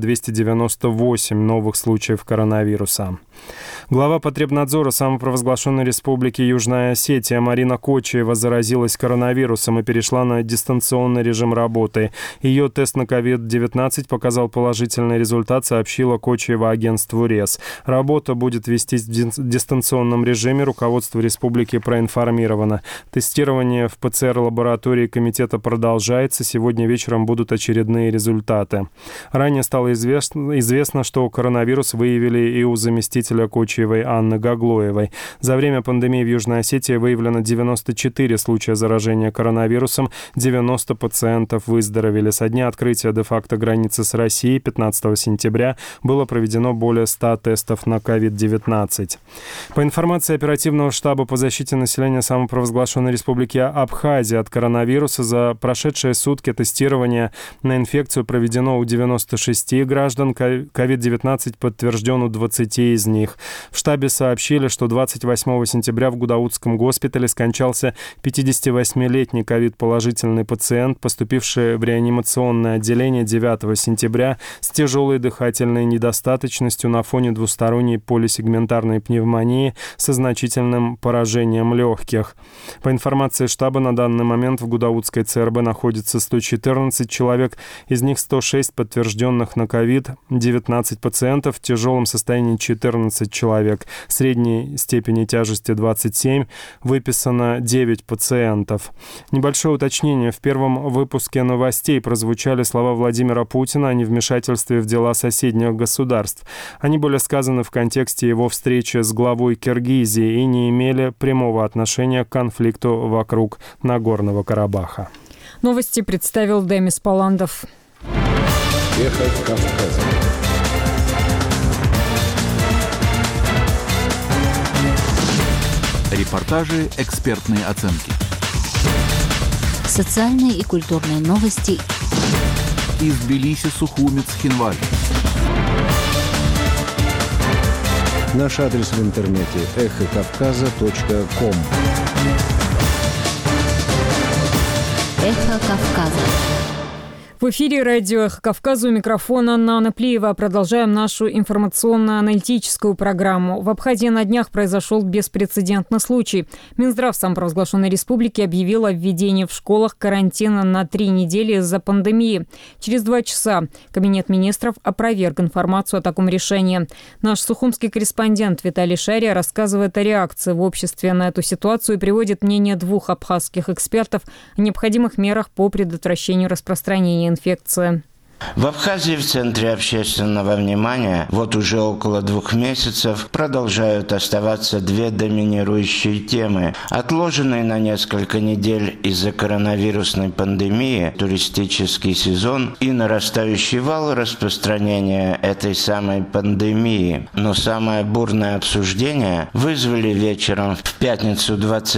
S4: 298 новых случаев коронавируса. Глава Потребнадзора самопровозглашенной республики Южная Осетия Марина Кочиева заразилась коронавирусом и перешла на дистанционный режим работы. Ее тест на COVID-19 показал положительный результат, сообщила Кочиева агентству РЕС. Работа будет вестись в дистанционном режиме, руководство республики проинформировано. Тестирование в ПЦР-лаборатории комитета продолжается. Сегодня вечером будут очередные результаты. Ранее стало известно, что коронавирус выявили и у заместителя Кочиевой Анны Гаглоевой. За время пандемии в Южной Осетии выявлено 94 случая заражения коронавирусом, 90 пациентов выздоровели. Со дня открытия де-факто границы с Россией 15 сентября было проведено более 100 тестов на COVID-19. По информации оперативного штаба по защите населения самопровозглашенной республики Абхазия от коронавируса, за прошедшие сутки тестирование на инфекцию проведено у 96 граждан. COVID-19 подтвержден у 20 из них. В штабе сообщили, что 28 сентября в Гудаутском госпитале скончался 58-летний ковид-положительный пациент, поступивший в реанимационное отделение 9 сентября с тяжелой дыхательной недостаточностью на фоне двусторонней полисегментарной пневмонии со значительным поражением легких. По информации штаба, на данный момент в Гудаутской ЦРБ находится 114 человек, из них 106 подтвержденных на ковид, 19 пациентов, в тяжелом состоянии 14 человек, средней степени тяжести 27, выписано 9 пациентов. Небольшое уточнение. В первом выпуске новостей прозвучали слова Владимира Путина о невмешательстве в дела соседних государств. Они были сказаны в контексте его встречи с главой Киргизии и не имели прямого отношения к конфликту вокруг Нагорного Карабаха.
S1: Новости представил Демис Паландов.
S10: Эхо Кавказа. Репортажи, экспертные оценки.
S11: Социальные и культурные новости.
S10: Из Тбилиси, Сухуми, Цхинвали. Наш адрес в интернете эхокавказа.ком.
S11: Эхо Кавказа.
S1: В эфире радио «Эхо Кавказа», у микрофона Нана Плиева. Продолжаем нашу информационно-аналитическую программу. В Абхазии на днях произошел беспрецедентный случай. Минздрав самопровозглашенной республики объявил о введении в школах карантина на 3 недели из-за пандемии. Через 2 часа Кабинет министров опроверг информацию о таком решении. Наш сухумский корреспондент Виталий Шария рассказывает о реакции в обществе на эту ситуацию и приводит мнение 2 абхазских экспертов о необходимых мерах по предотвращению распространения инфекции.
S12: В Абхазии в центре общественного внимания вот уже около 2 месяцев продолжают оставаться 2 доминирующие темы. Отложенный на несколько недель из-за коронавирусной пандемии туристический сезон и нарастающий вал распространения этой самой пандемии. Но самое бурное обсуждение вызвали вечером в пятницу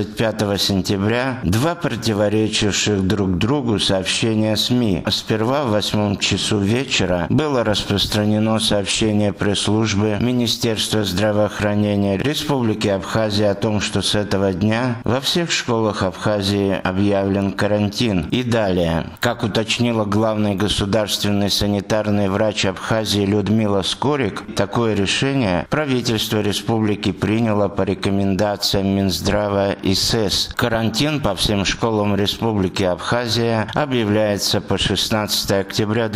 S12: 25 сентября 2 противоречивших друг другу сообщения СМИ. Сперва в 8 часу вечера было распространено сообщение пресс-службы Министерства здравоохранения Республики Абхазия о том, что с этого дня во всех школах Абхазии объявлен карантин. И далее, как уточнила главный государственный санитарный врач Абхазии Людмила Скорик, такое решение правительство республики приняло по рекомендациям Минздрава и СЭС. Карантин по всем школам Республики Абхазия объявляется по 16 октября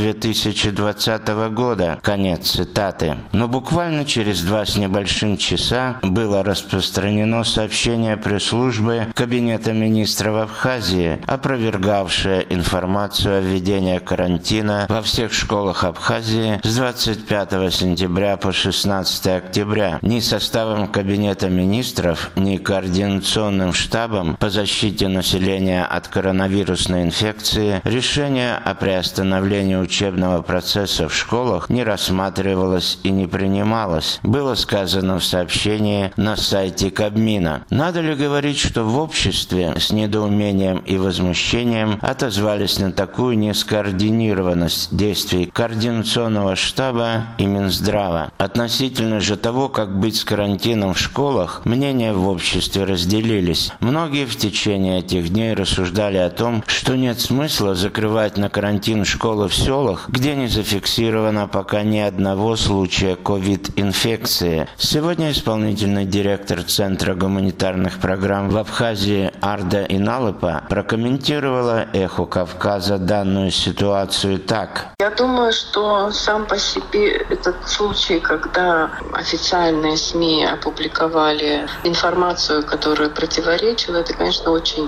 S12: 2020 года. Конец цитаты. Но буквально через 2 с небольшим часа было распространено сообщение пресс-службы Кабинета министров Абхазии, опровергавшее информацию о введении карантина во всех школах Абхазии с 25 сентября по 16 октября. Ни составом Кабинета министров, ни координационным штабом по защите населения от коронавирусной инфекции решение о приостановлении учебного процесса в школах не рассматривалось и не принималось, было сказано в сообщении на сайте Кабмина. Надо ли говорить, что в обществе с недоумением и возмущением отозвались на такую нескоординированность действий Координационного штаба и Минздрава? Относительно же того, как быть с карантином в школах, мнения в обществе разделились. Многие в течение этих дней рассуждали о том, что нет смысла закрывать на карантин школы в селах, где не зафиксировано пока ни одного случая ковид-инфекции. Сегодня исполнительный директор Центра гуманитарных программ в Абхазии Арда Иналыпа прокомментировала «Эхо Кавказа» данную ситуацию так.
S13: Я думаю, что сам по себе этот случай, когда официальные СМИ опубликовали информацию, которая противоречила, это, конечно, очень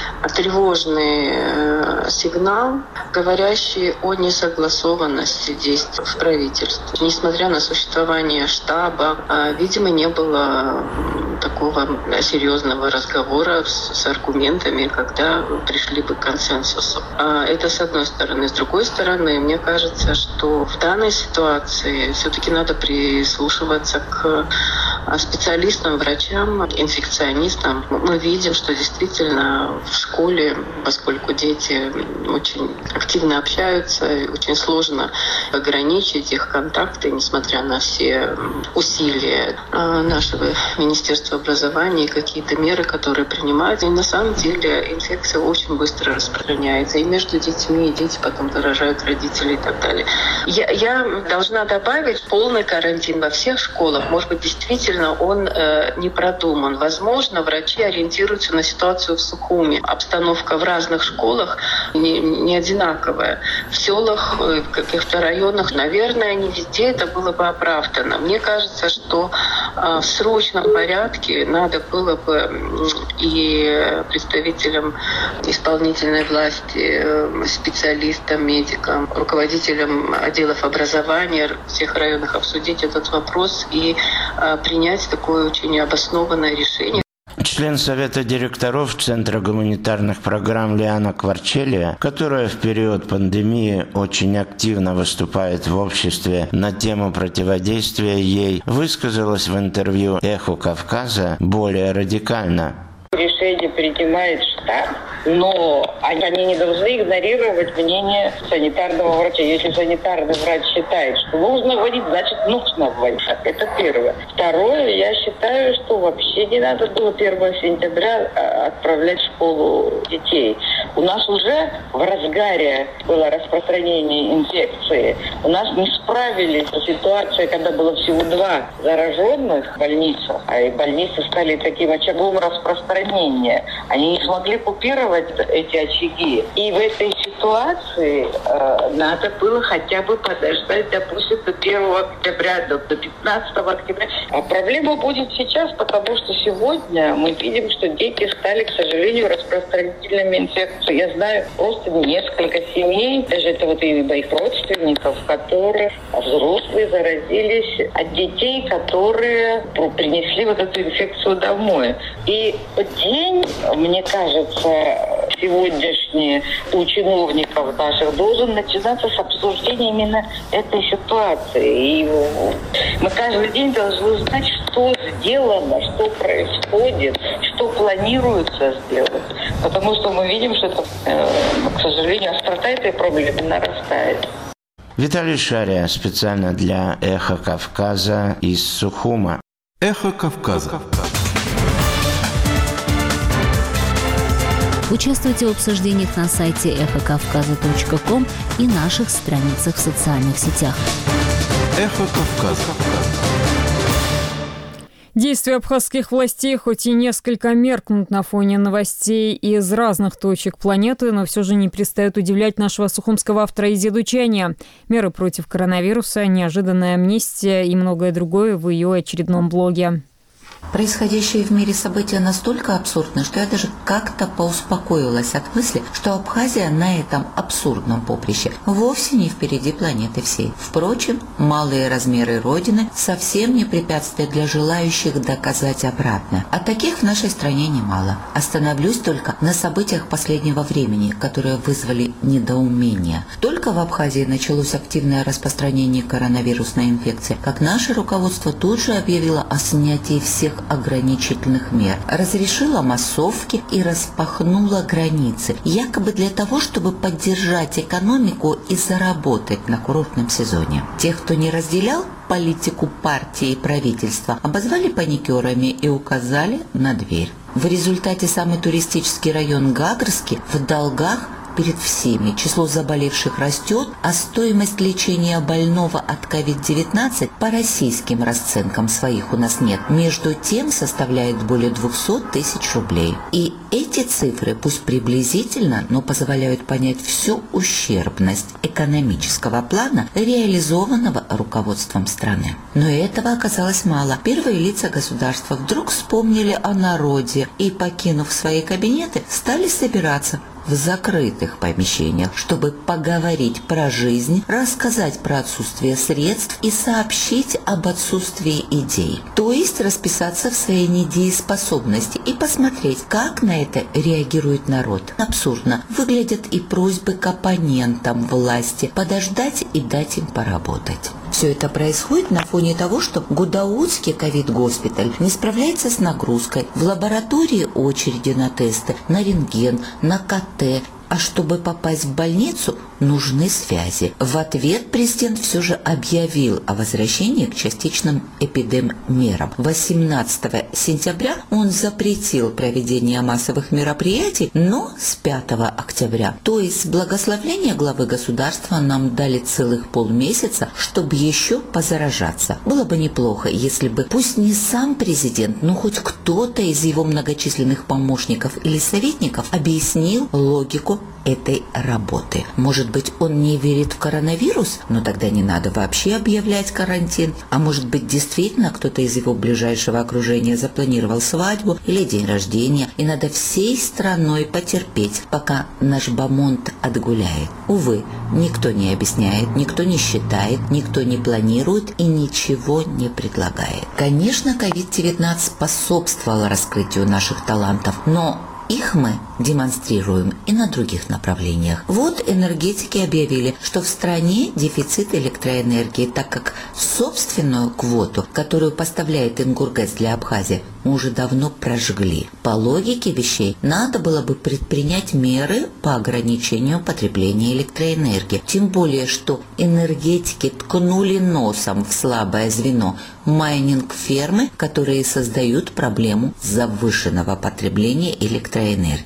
S13: тревожный сигнал, говорящий о несогласованности действий в правительстве. Несмотря на существование штаба, видимо, не было такого серьезного разговора с аргументами, когда пришли бы к консенсусу. Это с одной стороны. С другой стороны, мне кажется, что в данной ситуации все-таки надо прислушиваться к специалистам, врачам, инфекционистам. Мы видим, что действительно в школе, поскольку дети очень активно общаются, очень сложно ограничить их контакты, несмотря на все усилия нашего Министерства образования и какие-то меры, которые принимаются. И на самом деле инфекция очень быстро распространяется и между детьми, и дети потом заражают родителей и так далее. Я должна добавить, полный карантин во всех школах, может быть, действительно он не продуман. Возможно, врачи ориентируются на ситуацию в Сухуми. Обстановка в разных школах не одинаковая. В селах, в каких-то районах, наверное, не везде это было бы оправдано. Мне кажется, что в срочном порядке надо было бы и представителям исполнительной власти, специалистам, медикам, руководителям отделов образования в всех районах обсудить этот вопрос и принять такое очень обоснованное решение.
S12: Член Совета директоров Центра гуманитарных программ Лиана Кварчелия, которая в период пандемии очень активно выступает в обществе на тему противодействия ей, высказалась в интервью «Эхо Кавказа» более радикально.
S14: Решение принимает штаб, но они не должны игнорировать мнение санитарного врача. Если санитарный врач считает, что нужно вводить, значит нужно вводить. Это первое. Второе, я считаю, что вообще не надо было 1 сентября отправлять в школу детей. У нас уже в разгаре было распространение инфекции. У нас не справились с ситуацией, когда было всего 2 зараженных в больницах, а и больницы стали таким очагом распространения. Они не смогли купировать эти очаги. И в этой ситуации надо было хотя бы подождать, допустим, до 1 октября, до 15 октября. А проблема будет сейчас, потому что сегодня мы видим, что дети стали, к сожалению, распространителями инфекции. Я знаю просто несколько семей, даже это вот и моих родственников, которые взрослые заразились от детей, которые принесли вот эту инфекцию домой. И день, мне кажется, сегодняшний у чиновников наших должен начинаться с обсуждения именно этой ситуации. И мы каждый день должны знать, что сделано, что происходит, что планируется сделать. Потому что мы видим, что это, к сожалению, острота этой проблемы нарастает.
S12: Виталий Шария специально для «Эхо Кавказа» из Сухума.
S10: «Эхо Кавказа».
S11: Участвуйте в обсуждениях на сайте эхокавказа.ком и наших страницах в социальных сетях.
S10: «Эхо Кавказа».
S1: Действия абхазских властей хоть и несколько меркнут на фоне новостей из разных точек планеты, но все же не перестают удивлять нашего сухумского автора изучения. Меры против коронавируса, неожиданная амнистия и многое другое в ее очередном блоге.
S15: Происходящие в мире события настолько абсурдны, что я даже как-то поуспокоилась от мысли, что Абхазия на этом абсурдном поприще вовсе не впереди планеты всей. Впрочем, малые размеры Родины совсем не препятствие для желающих доказать обратное. А таких в нашей стране немало. Остановлюсь только на событиях последнего времени, которые вызвали недоумение. Только в Абхазии началось активное распространение коронавирусной инфекции, как наше руководство тут же объявило о снятии всех ограничительных мер, разрешила массовки и распахнула границы, якобы для того, чтобы поддержать экономику и заработать на курортном сезоне. Тех, кто не разделял политику партии и правительства, обозвали паникерами и указали на дверь. В результате самый туристический район Гагрский в долгах перед всеми. Число заболевших растет, а стоимость лечения больного от COVID-19 по российским расценкам своих у нас нет. Между тем составляет более 200 тысяч рублей. И эти цифры, пусть приблизительно, но позволяют понять всю ущербность экономического плана, реализованного руководством страны. Но этого оказалось мало. Первые лица государства вдруг вспомнили о народе и, покинув свои кабинеты, стали собираться в закрытых помещениях, чтобы поговорить про жизнь, рассказать про отсутствие средств и сообщить об отсутствии идей. То есть расписаться в своей недееспособности и посмотреть, как на это реагирует народ. Абсурдно выглядят и просьбы к оппонентам власти подождать и дать им поработать. Все это происходит на фоне того, что Гудаутский ковид-госпиталь не справляется с нагрузкой. В лаборатории очереди на тесты, на рентген, на КТ. А чтобы попасть в больницу, нужны связи. В ответ президент все же объявил о возвращении к частичным эпидеммерам. 18 сентября он запретил проведение массовых мероприятий, но с 5 октября. То есть с благословения главы государства нам дали целых полмесяца, чтобы еще позаражаться. Было бы неплохо, если бы, пусть не сам президент, но хоть кто-то из его многочисленных помощников или советников объяснил логику этой работы. Может быть, он не верит в коронавирус, но тогда не надо вообще объявлять карантин. А может быть, действительно кто-то из его ближайшего окружения запланировал свадьбу или день рождения, и надо всей страной потерпеть, пока наш бомонд отгуляет. Увы, никто не объясняет, никто не считает, никто не планирует и ничего не предлагает. Конечно, COVID-19 способствовал раскрытию наших талантов, но их мы демонстрируем и на других направлениях. Вот энергетики объявили, что в стране дефицит электроэнергии, так как собственную квоту, которую поставляет Ингургэс для Абхазии, мы уже давно прожгли. По логике вещей, надо было бы предпринять меры по ограничению потребления электроэнергии. Тем более, что энергетики ткнули носом в слабое звено майнинг-фермы, которые создают проблему завышенного потребления электроэнергии.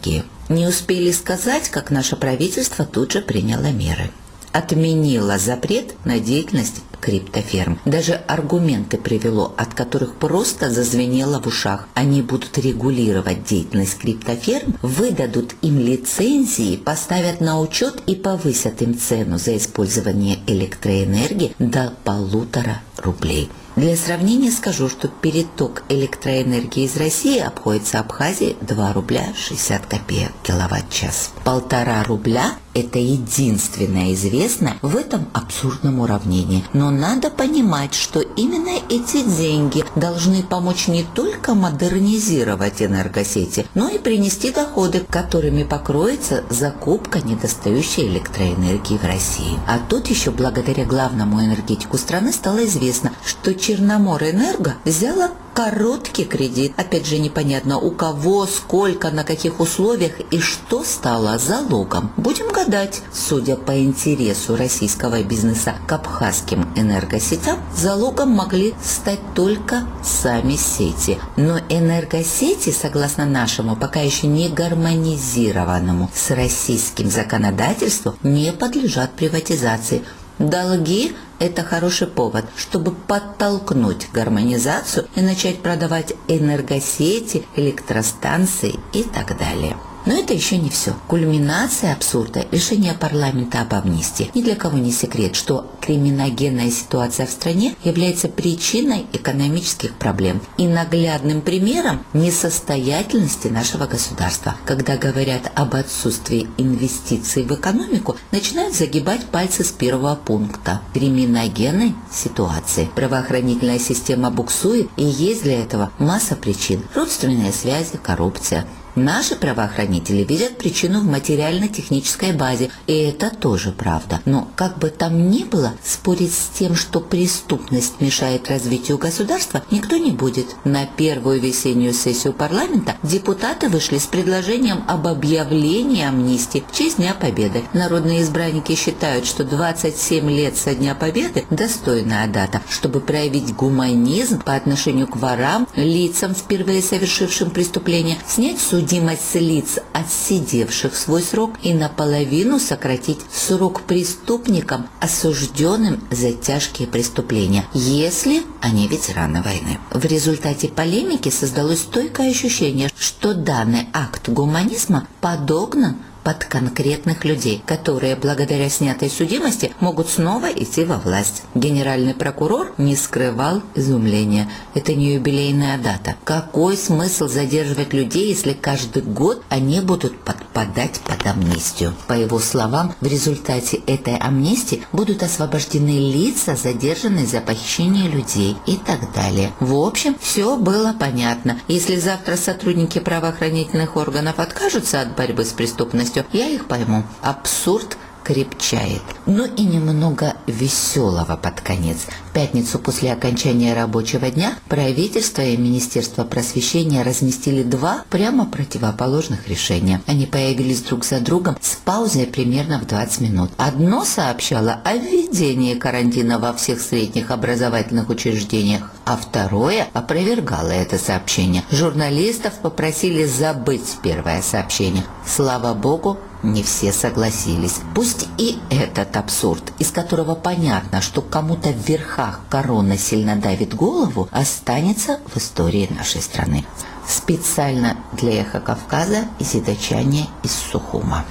S15: Не успели сказать, как наше правительство тут же приняло меры. Отменило запрет на деятельность криптоферм. Даже аргументы привело, от которых просто зазвенело в ушах. Они будут регулировать деятельность криптоферм, выдадут им лицензии, поставят на учет и повысят им цену за использование электроэнергии до 1,5 рублей. Для сравнения скажу, что переток электроэнергии из России обходится Абхазии 2 рубля 60 копеек киловатт-час. 1,5 рубля – это единственное известное в этом абсурдном уравнении. Но надо понимать, что именно эти деньги должны помочь не только модернизировать энергосети, но и принести доходы, которыми покроется закупка недостающей электроэнергии в России. А тут еще благодаря главному энергетику страны стало известно, что Черноморэнерго взяла короткий кредит. Опять же непонятно у кого, сколько, на каких условиях и что стало залогом. Будем гадать. Судя по интересу российского бизнеса к абхазским энергосетям, залогом могли стать только сами сети. Но энергосети, согласно нашему пока еще не гармонизированному с российским законодательством, не подлежат приватизации. Долги – это хороший повод, чтобы подтолкнуть гармонизацию и начать продавать энергосети, электростанции и так далее. Но это еще не все. Кульминация абсурда – решение парламента об амнистии. Ни для кого не секрет, что криминогенная ситуация в стране является причиной экономических проблем и наглядным примером несостоятельности нашего государства. Когда говорят об отсутствии инвестиций в экономику, начинают загибать пальцы с первого пункта – криминогенной ситуации. Правоохранительная система буксует, и есть для этого масса причин – родственные связи, коррупция. Наши правоохранители видят причину в материально-технической базе, и это тоже правда. Но как бы там ни было, спорить с тем, что преступность мешает развитию государства, никто не будет. На первую весеннюю сессию парламента депутаты вышли с предложением об объявлении амнистии в честь Дня Победы. Народные избранники считают, что 27 лет со Дня Победы – достойная дата, чтобы проявить гуманизм по отношению к ворам, лицам, впервые совершившим преступление, снять судимость с лиц, отсидевших свой срок, и наполовину сократить срок преступникам, осужденным за тяжкие преступления, если они ветераны войны. В результате полемики создалось стойкое ощущение, что данный акт гуманизма подогнан под конкретных людей, которые благодаря снятой судимости могут снова идти во власть. Генеральный прокурор не скрывал изумления. Это не юбилейная дата. Какой смысл задерживать людей, если каждый год они будут подпадать под амнистию? По его словам, в результате этой амнистии будут освобождены лица, задержанные за похищение людей и так далее. В общем, все было понятно. Если завтра сотрудники правоохранительных органов откажутся от борьбы с преступностью, я их пойму. Абсурд крепчает. Ну и немного веселого под конец. В пятницу после окончания рабочего дня правительство и Министерство просвещения разместили два прямо противоположных решения. Они появились друг за другом с паузой примерно в 20 минут. Одно сообщало о введении карантина во всех средних образовательных учреждениях, а второе опровергало это сообщение. Журналистов попросили забыть первое сообщение. Слава богу, не все согласились. Пусть и этот абсурд, из которого понятно, что кому-то в верхах корона сильно давит голову, останется в истории нашей страны. Специально для «Эхо Кавказа» Изида Чане из Сухума.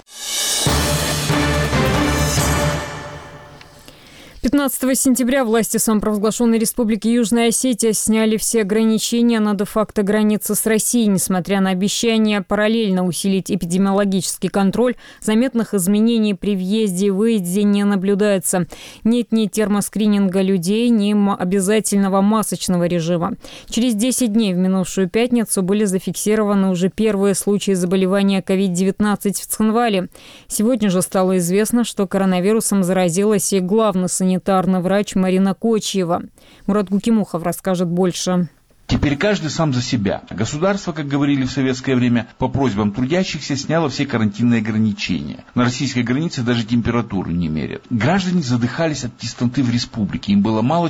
S1: 15 сентября власти самопровозглашенной Республики Южная Осетия сняли все ограничения на де-факто границе с Россией, несмотря на обещание параллельно усилить эпидемиологический контроль. Заметных изменений при въезде и выезде не наблюдается. Нет ни термоскрининга людей, ни обязательного масочного режима. Через 10 дней в минувшую пятницу были зафиксированы уже первые случаи заболевания COVID-19 в Цхинвале. Сегодня же стало известно, что коронавирусом заразилась и главный санитарный врач Марина Кочьева. Мурат Гукимухов расскажет больше.
S16: Теперь каждый сам за себя. Государство, как говорили в советское время, по просьбам трудящихся сняло все карантинные ограничения. На российской границе даже температуру не мерят. Граждане задыхались от тесноты в республике. Им было мало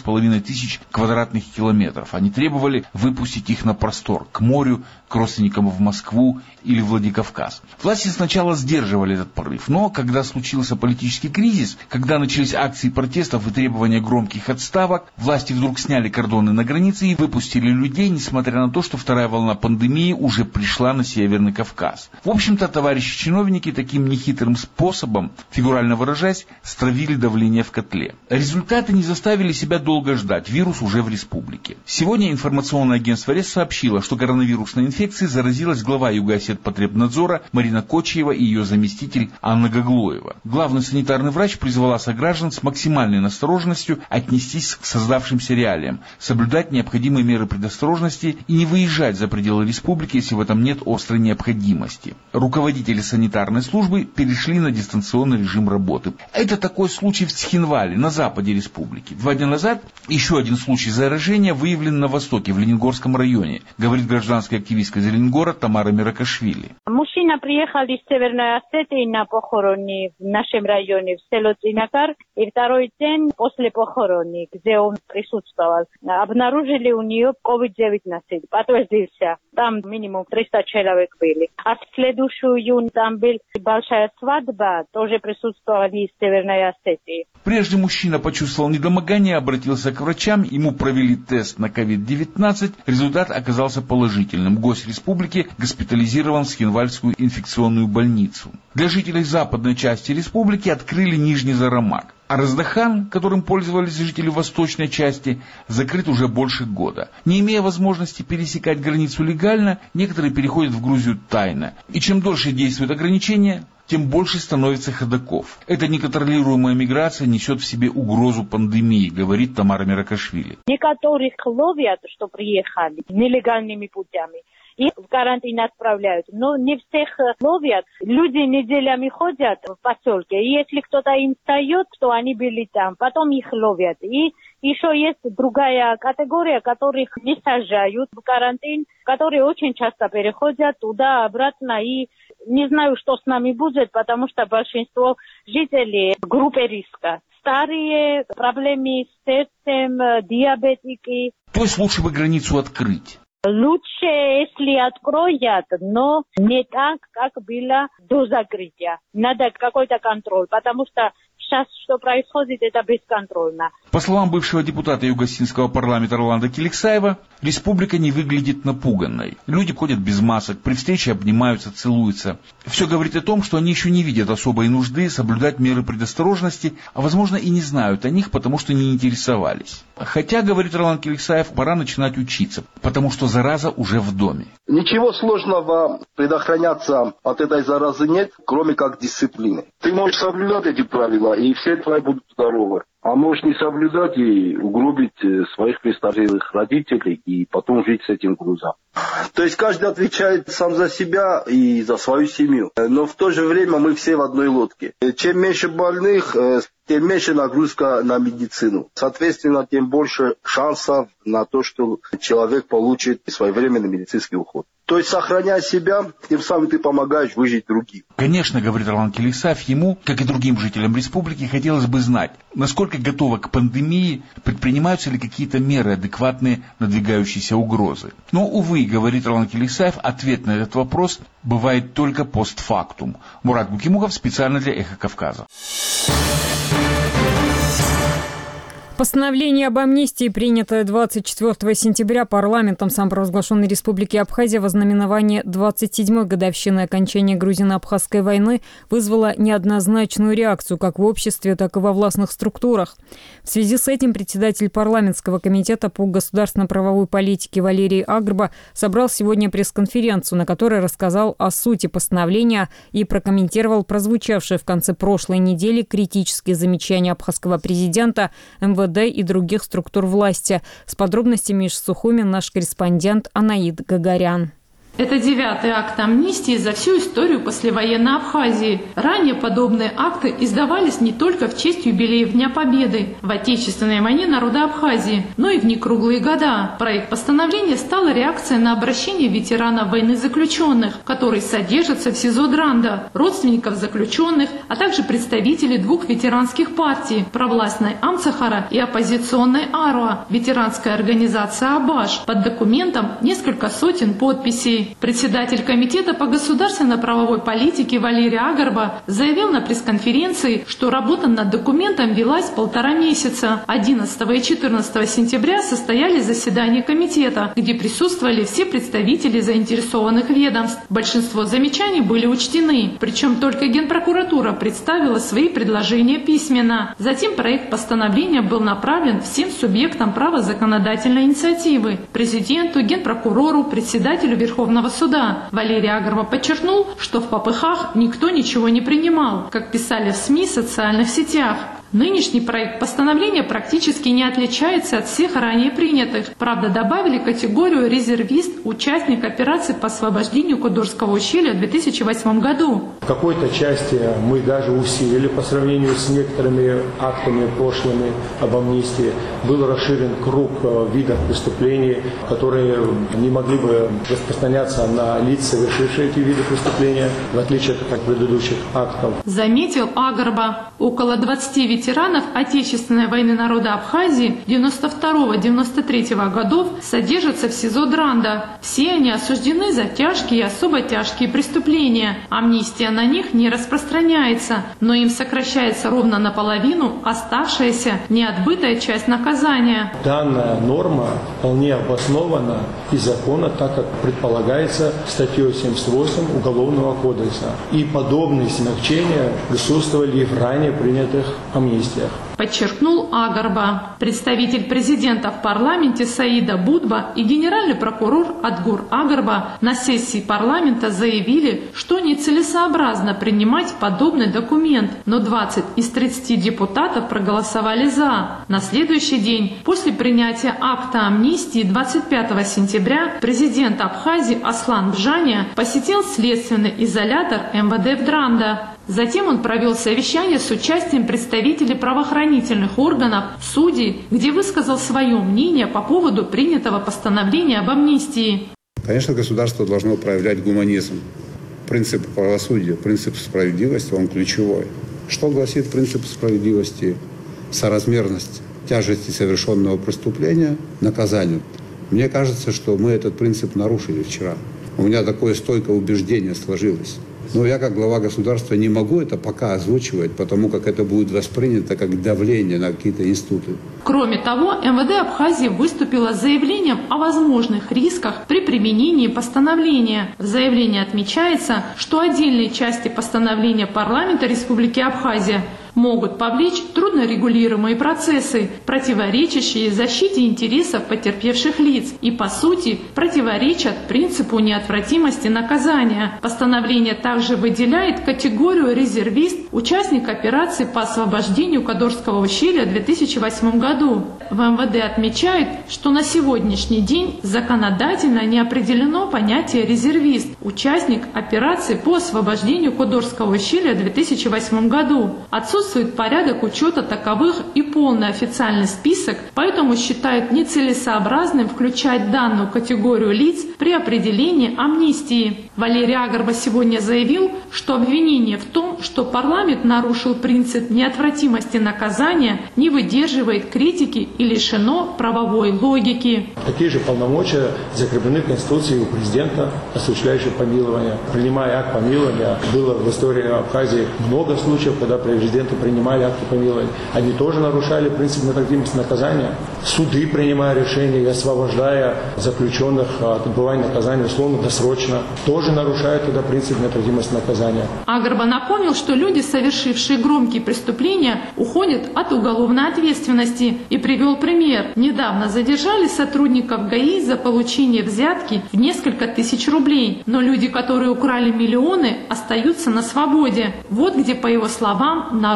S16: 4500 квадратных километров. Они требовали выпустить их на простор, к морю, к родственникам в Москву или Владикавказ. Власти сначала сдерживали этот порыв, но когда случился политический кризис, когда начались акции протестов и требования громких отставок, власти вдруг сняли кордоны на границе и выпустили людей, несмотря на то, что вторая волна пандемии уже пришла на Северный Кавказ. В общем-то, товарищи чиновники таким нехитрым способом, фигурально выражаясь, стравили давление в котле. Результаты не заставили себя долго ждать, вирус уже в республике. Сегодня информационное агентство РЕС сообщило, что коронавирусной инфекцией заразилась глава Югоосетпотребнадзора Марина Кочиева и ее заместитель Анна Гаглоева. Главный санитарный врач призвала сограждан с максимальной настороженностью отнестись к создавшимся реалиям, соблюдать необходимые меры предосторожности и не выезжать за пределы республики, если в этом нет острой необходимости. Руководители санитарной службы перешли на дистанционный режим работы. Это такой случай в Цхинвале, на западе республики. 2 дня назад еще один случай заражения выявлен на востоке, в Ленингорском районе, говорит гражданская активистка из Ленгора Тамара Миракашвили.
S17: Мужчина приехал из Северной Осетии на похороны в нашем районе, в село Цинакар, и второй день после похороны, где он присутствовал, обнаружили у нее COVID-19, подтвердился. Там минимум 300 человек были. А в следующую там была большая свадьба, тоже присутствовали из Северной Осетии.
S16: Прежде мужчина почувствовал недомогание, обратился к врачам, ему провели тест на COVID-19, результат оказался положительным. Гость республики госпитализирован в Цхинвальскую инфекционную больницу. Для жителей западной части республики открыли Нижний Зарамак. А Раздахан, которым пользовались жители восточной части, закрыт уже больше года. Не имея возможности пересекать границу легально, некоторые переходят в Грузию тайно. И чем дольше действуют ограничения, тем больше становится ходоков. Эта неконтролируемая миграция несет в себе угрозу пандемии, говорит Тамара Миракашвили.
S17: Некоторых ловят, что приехали нелегальными путями. И в карантин отправляют. Но не всех ловят. Люди неделями ходят в поселке. И если кто-то им встает, то они были там. Потом их ловят. И еще есть другая категория, которых не сажают в карантин, которые очень часто переходят туда-обратно. И не знаю, что с нами будет, потому что большинство жителей в группе риска. Старые, проблемы с сердцем, диабетики.
S16: То есть лучше бы границу открыть?
S17: Лучше, если откроют, но не так, как было до закрытия. Надо какой-то контроль, потому что сейчас, что происходит, это бесконтрольно.
S16: По словам бывшего депутата Югосинского парламента Роланда Келексаева, республика не выглядит напуганной. Люди ходят без масок, при встрече обнимаются, целуются. Все говорит о том, что они еще не видят особой нужды соблюдать меры предосторожности, а возможно и не знают о них, потому что не интересовались. Хотя, говорит Роланд Келексаев, пора начинать учиться, потому что зараза уже в доме.
S18: Ничего сложного предохраняться от этой заразы нет, кроме как дисциплины. Ты можешь соблюдать эти правила, и все твои будут здоровы. А можешь не соблюдать и угробить своих престарелых родителей и потом жить с этим грузом. То есть каждый отвечает сам за себя и за свою семью. Но в то же время мы все в одной лодке. Чем меньше больных, тем меньше нагрузка на медицину. Соответственно, тем больше шансов на то, что человек получит своевременный медицинский уход. То есть, сохраняя себя, тем самым ты помогаешь выжить другим.
S16: Конечно, говорит Роланд Келексаев, ему, как и другим жителям республики, хотелось бы знать, насколько готова к пандемии, предпринимаются ли какие-то меры, адекватные надвигающейся угрозы. Но, увы, говорит Роланд Келексаев, ответ на этот вопрос бывает только постфактум. Мурат Букимухов специально для «Эхо Кавказа».
S1: Постановление об амнистии, принятое 24 сентября парламентом самопровозглашенной Республики Абхазия в ознаменование 27-й годовщины окончания Грузино-Абхазской войны, вызвало неоднозначную реакцию как в обществе, так и во властных структурах. В связи с этим председатель парламентского комитета по государственно-правовой политике Валерий Агрба собрал сегодня пресс-конференцию, на которой рассказал о сути постановления и прокомментировал прозвучавшие в конце прошлой недели критические замечания абхазского президента, МВД и других структур власти. С подробностями из Сухуми наш корреспондент Анаид Гагарян.
S19: Это 9-й акт амнистии за всю историю послевоенной Абхазии. Ранее подобные акты издавались не только в честь юбилеев Дня Победы в Отечественной войне народа Абхазии, но и в некруглые года. Проект постановления стал реакцией на обращение ветеранов войны заключенных, которые содержатся в СИЗО Дранда, родственников заключенных, а также представителей двух ветеранских партий – провластной Амцахара и оппозиционной Аруа, ветеранская организация Абаш. Под документом несколько сотен подписей. Председатель Комитета по государственно-правовой политике Валерий Агарба заявил на пресс-конференции, что работа над документом велась 1,5 месяца. 11 и 14 сентября состоялись заседания комитета, где присутствовали все представители заинтересованных ведомств. Большинство замечаний были учтены, причем только Генпрокуратура представила свои предложения письменно. Затем проект постановления был направлен всем субъектам правозаконодательной инициативы – президенту, генпрокурору, председателю Верховного суда. Валерий Агарба подчеркнул, что в попыхах никто ничего не принимал, как писали в СМИ, социальных сетях. Нынешний проект постановления практически не отличается от всех ранее принятых. Правда, добавили категорию «резервист», участник операции по освобождению Кодорского ущелья в 2008 году.
S20: В какой-то части мы даже усилили по сравнению с некоторыми актами прошлыми об амнистии. Был расширен круг видов преступлений, которые не могли бы распространяться на лиц, совершившие эти виды преступления, в отличие от предыдущих актов.
S19: Заметил Агарба, около 20 ветеранов Отечественной войны народа Абхазии 92-93 годов содержатся в СИЗО Дранда. Все они осуждены за тяжкие и особо тяжкие преступления. Амнистия на них не распространяется, но им сокращается ровно наполовину оставшаяся неотбытая часть наказания.
S20: Данная норма вполне обоснована и законна, так как предполагается статьей 78 Уголовного кодекса. И подобные смягчения присутствовали и в ранее принятых амнистиях.
S19: Подчеркнул Агарба. Представитель президента в парламенте Саида Будба и генеральный прокурор Адгур Агарба на сессии парламента заявили, что нецелесообразно принимать подобный документ, но 20 из 30 депутатов проголосовали «за». На следующий день, после принятия акта амнистии 25 сентября, президент Абхазии Аслан Бжаня посетил следственный изолятор МВД в Дранда. Затем он провел совещание с участием представителей правоохранительных органов, судей, где высказал свое мнение по поводу принятого постановления об амнистии.
S21: Конечно, государство должно проявлять гуманизм. Принцип правосудия, принцип справедливости, он ключевой. Что гласит принцип справедливости? Соразмерность тяжести совершенного преступления наказанию. Мне кажется, что мы этот принцип нарушили вчера. У меня такое стойкое убеждение сложилось. Но я, как глава государства, не могу это пока озвучивать, потому как это будет воспринято как давление на какие-то институты.
S19: Кроме того, МВД Абхазии выступило с заявлением о возможных рисках при применении постановления. В заявлении отмечается, что отдельные части постановления парламента Республики Абхазия могут повлечь труднорегулируемые процессы, противоречащие защите интересов потерпевших лиц и, по сути, противоречат принципу неотвратимости наказания. Постановление также выделяет категорию «резервист», участник операции по освобождению Кодорского ущелья в 2008 году. В МВД отмечают, что на сегодняшний день законодательно не определено понятие «резервист», участник операции по освобождению Кодорского ущелья в 2008 году. Отсутствует порядок учета таковых и полный официальный список, поэтому считают нецелесообразным включать данную категорию лиц при определении амнистии. Валерий Агарба сегодня заявил, что обвинение в том, что парламент нарушил принцип неотвратимости наказания, не выдерживает критики и лишено правовой логики.
S20: Такие же полномочия закреплены в Конституции у президента, осуществляющего помилование. Принимая акт помилования, было в истории Абхазии много случаев, когда президенты принимали акты помилования. Они тоже нарушали принцип неотвратимости наказания. Суды, принимая решения и освобождая заключенных от отбывания наказания условно-досрочно, тоже нарушают тогда принцип неотвратимости наказания.
S19: Агарба напомнил, что люди, совершившие громкие преступления, уходят от уголовной ответственности и привел пример. Недавно задержали сотрудников ГАИ за получение взятки в несколько тысяч рублей, но люди, которые украли миллионы, остаются на свободе. Вот где, по его словам, нарушено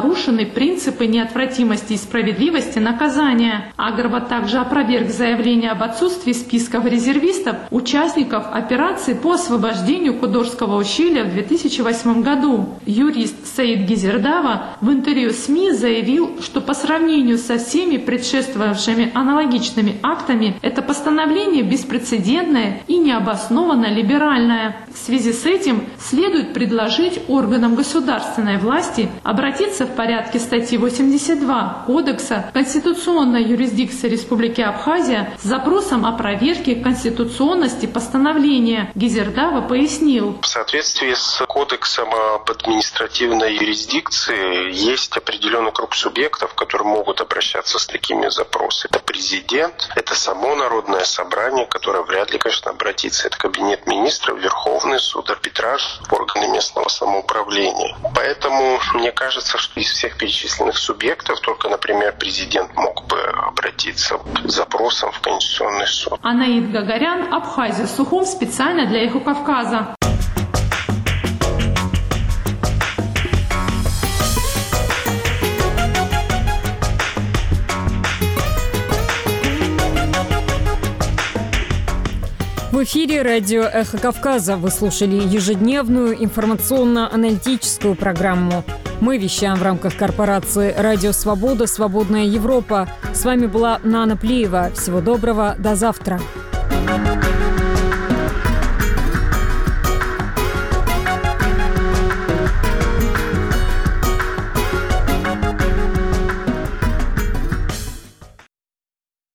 S19: нарушены принципы неотвратимости и справедливости наказания. Агрова также опроверг заявление об отсутствии списков резервистов, участников операции по освобождению Кудорского ущелья в 2008 году. Юрист Саид Гизердава в интервью СМИ заявил, что по сравнению со всеми предшествовавшими аналогичными актами это постановление беспрецедентное и необоснованно либеральное. В связи с этим следует предложить органам государственной власти обратиться в порядке статьи 82 Кодекса конституционной юрисдикции Республики Абхазия с запросом о проверке конституционности постановления. Гизердава пояснил.
S5: В соответствии с Кодексом об административной юрисдикции есть определенный круг субъектов, которые могут обращаться с такими запросами. Это президент, это само Народное собрание, которое вряд ли, конечно, обратится. Это Кабинет министров, Верховный суд, арбитраж, органы местного самоуправления. Поэтому мне кажется, что из всех перечисленных субъектов только, например, президент мог бы обратиться с запросом в Конституционный суд.
S19: Анаид Гагарян, Абхазия, Сухум, специально для «Эхо Кавказа».
S1: В эфире радио «Эхо Кавказа». Вы слушали ежедневную информационно-аналитическую программу. Мы вещаем в рамках корпорации «Радио Свобода. Свободная Европа». С вами была Нана Плиева. Всего доброго. До завтра.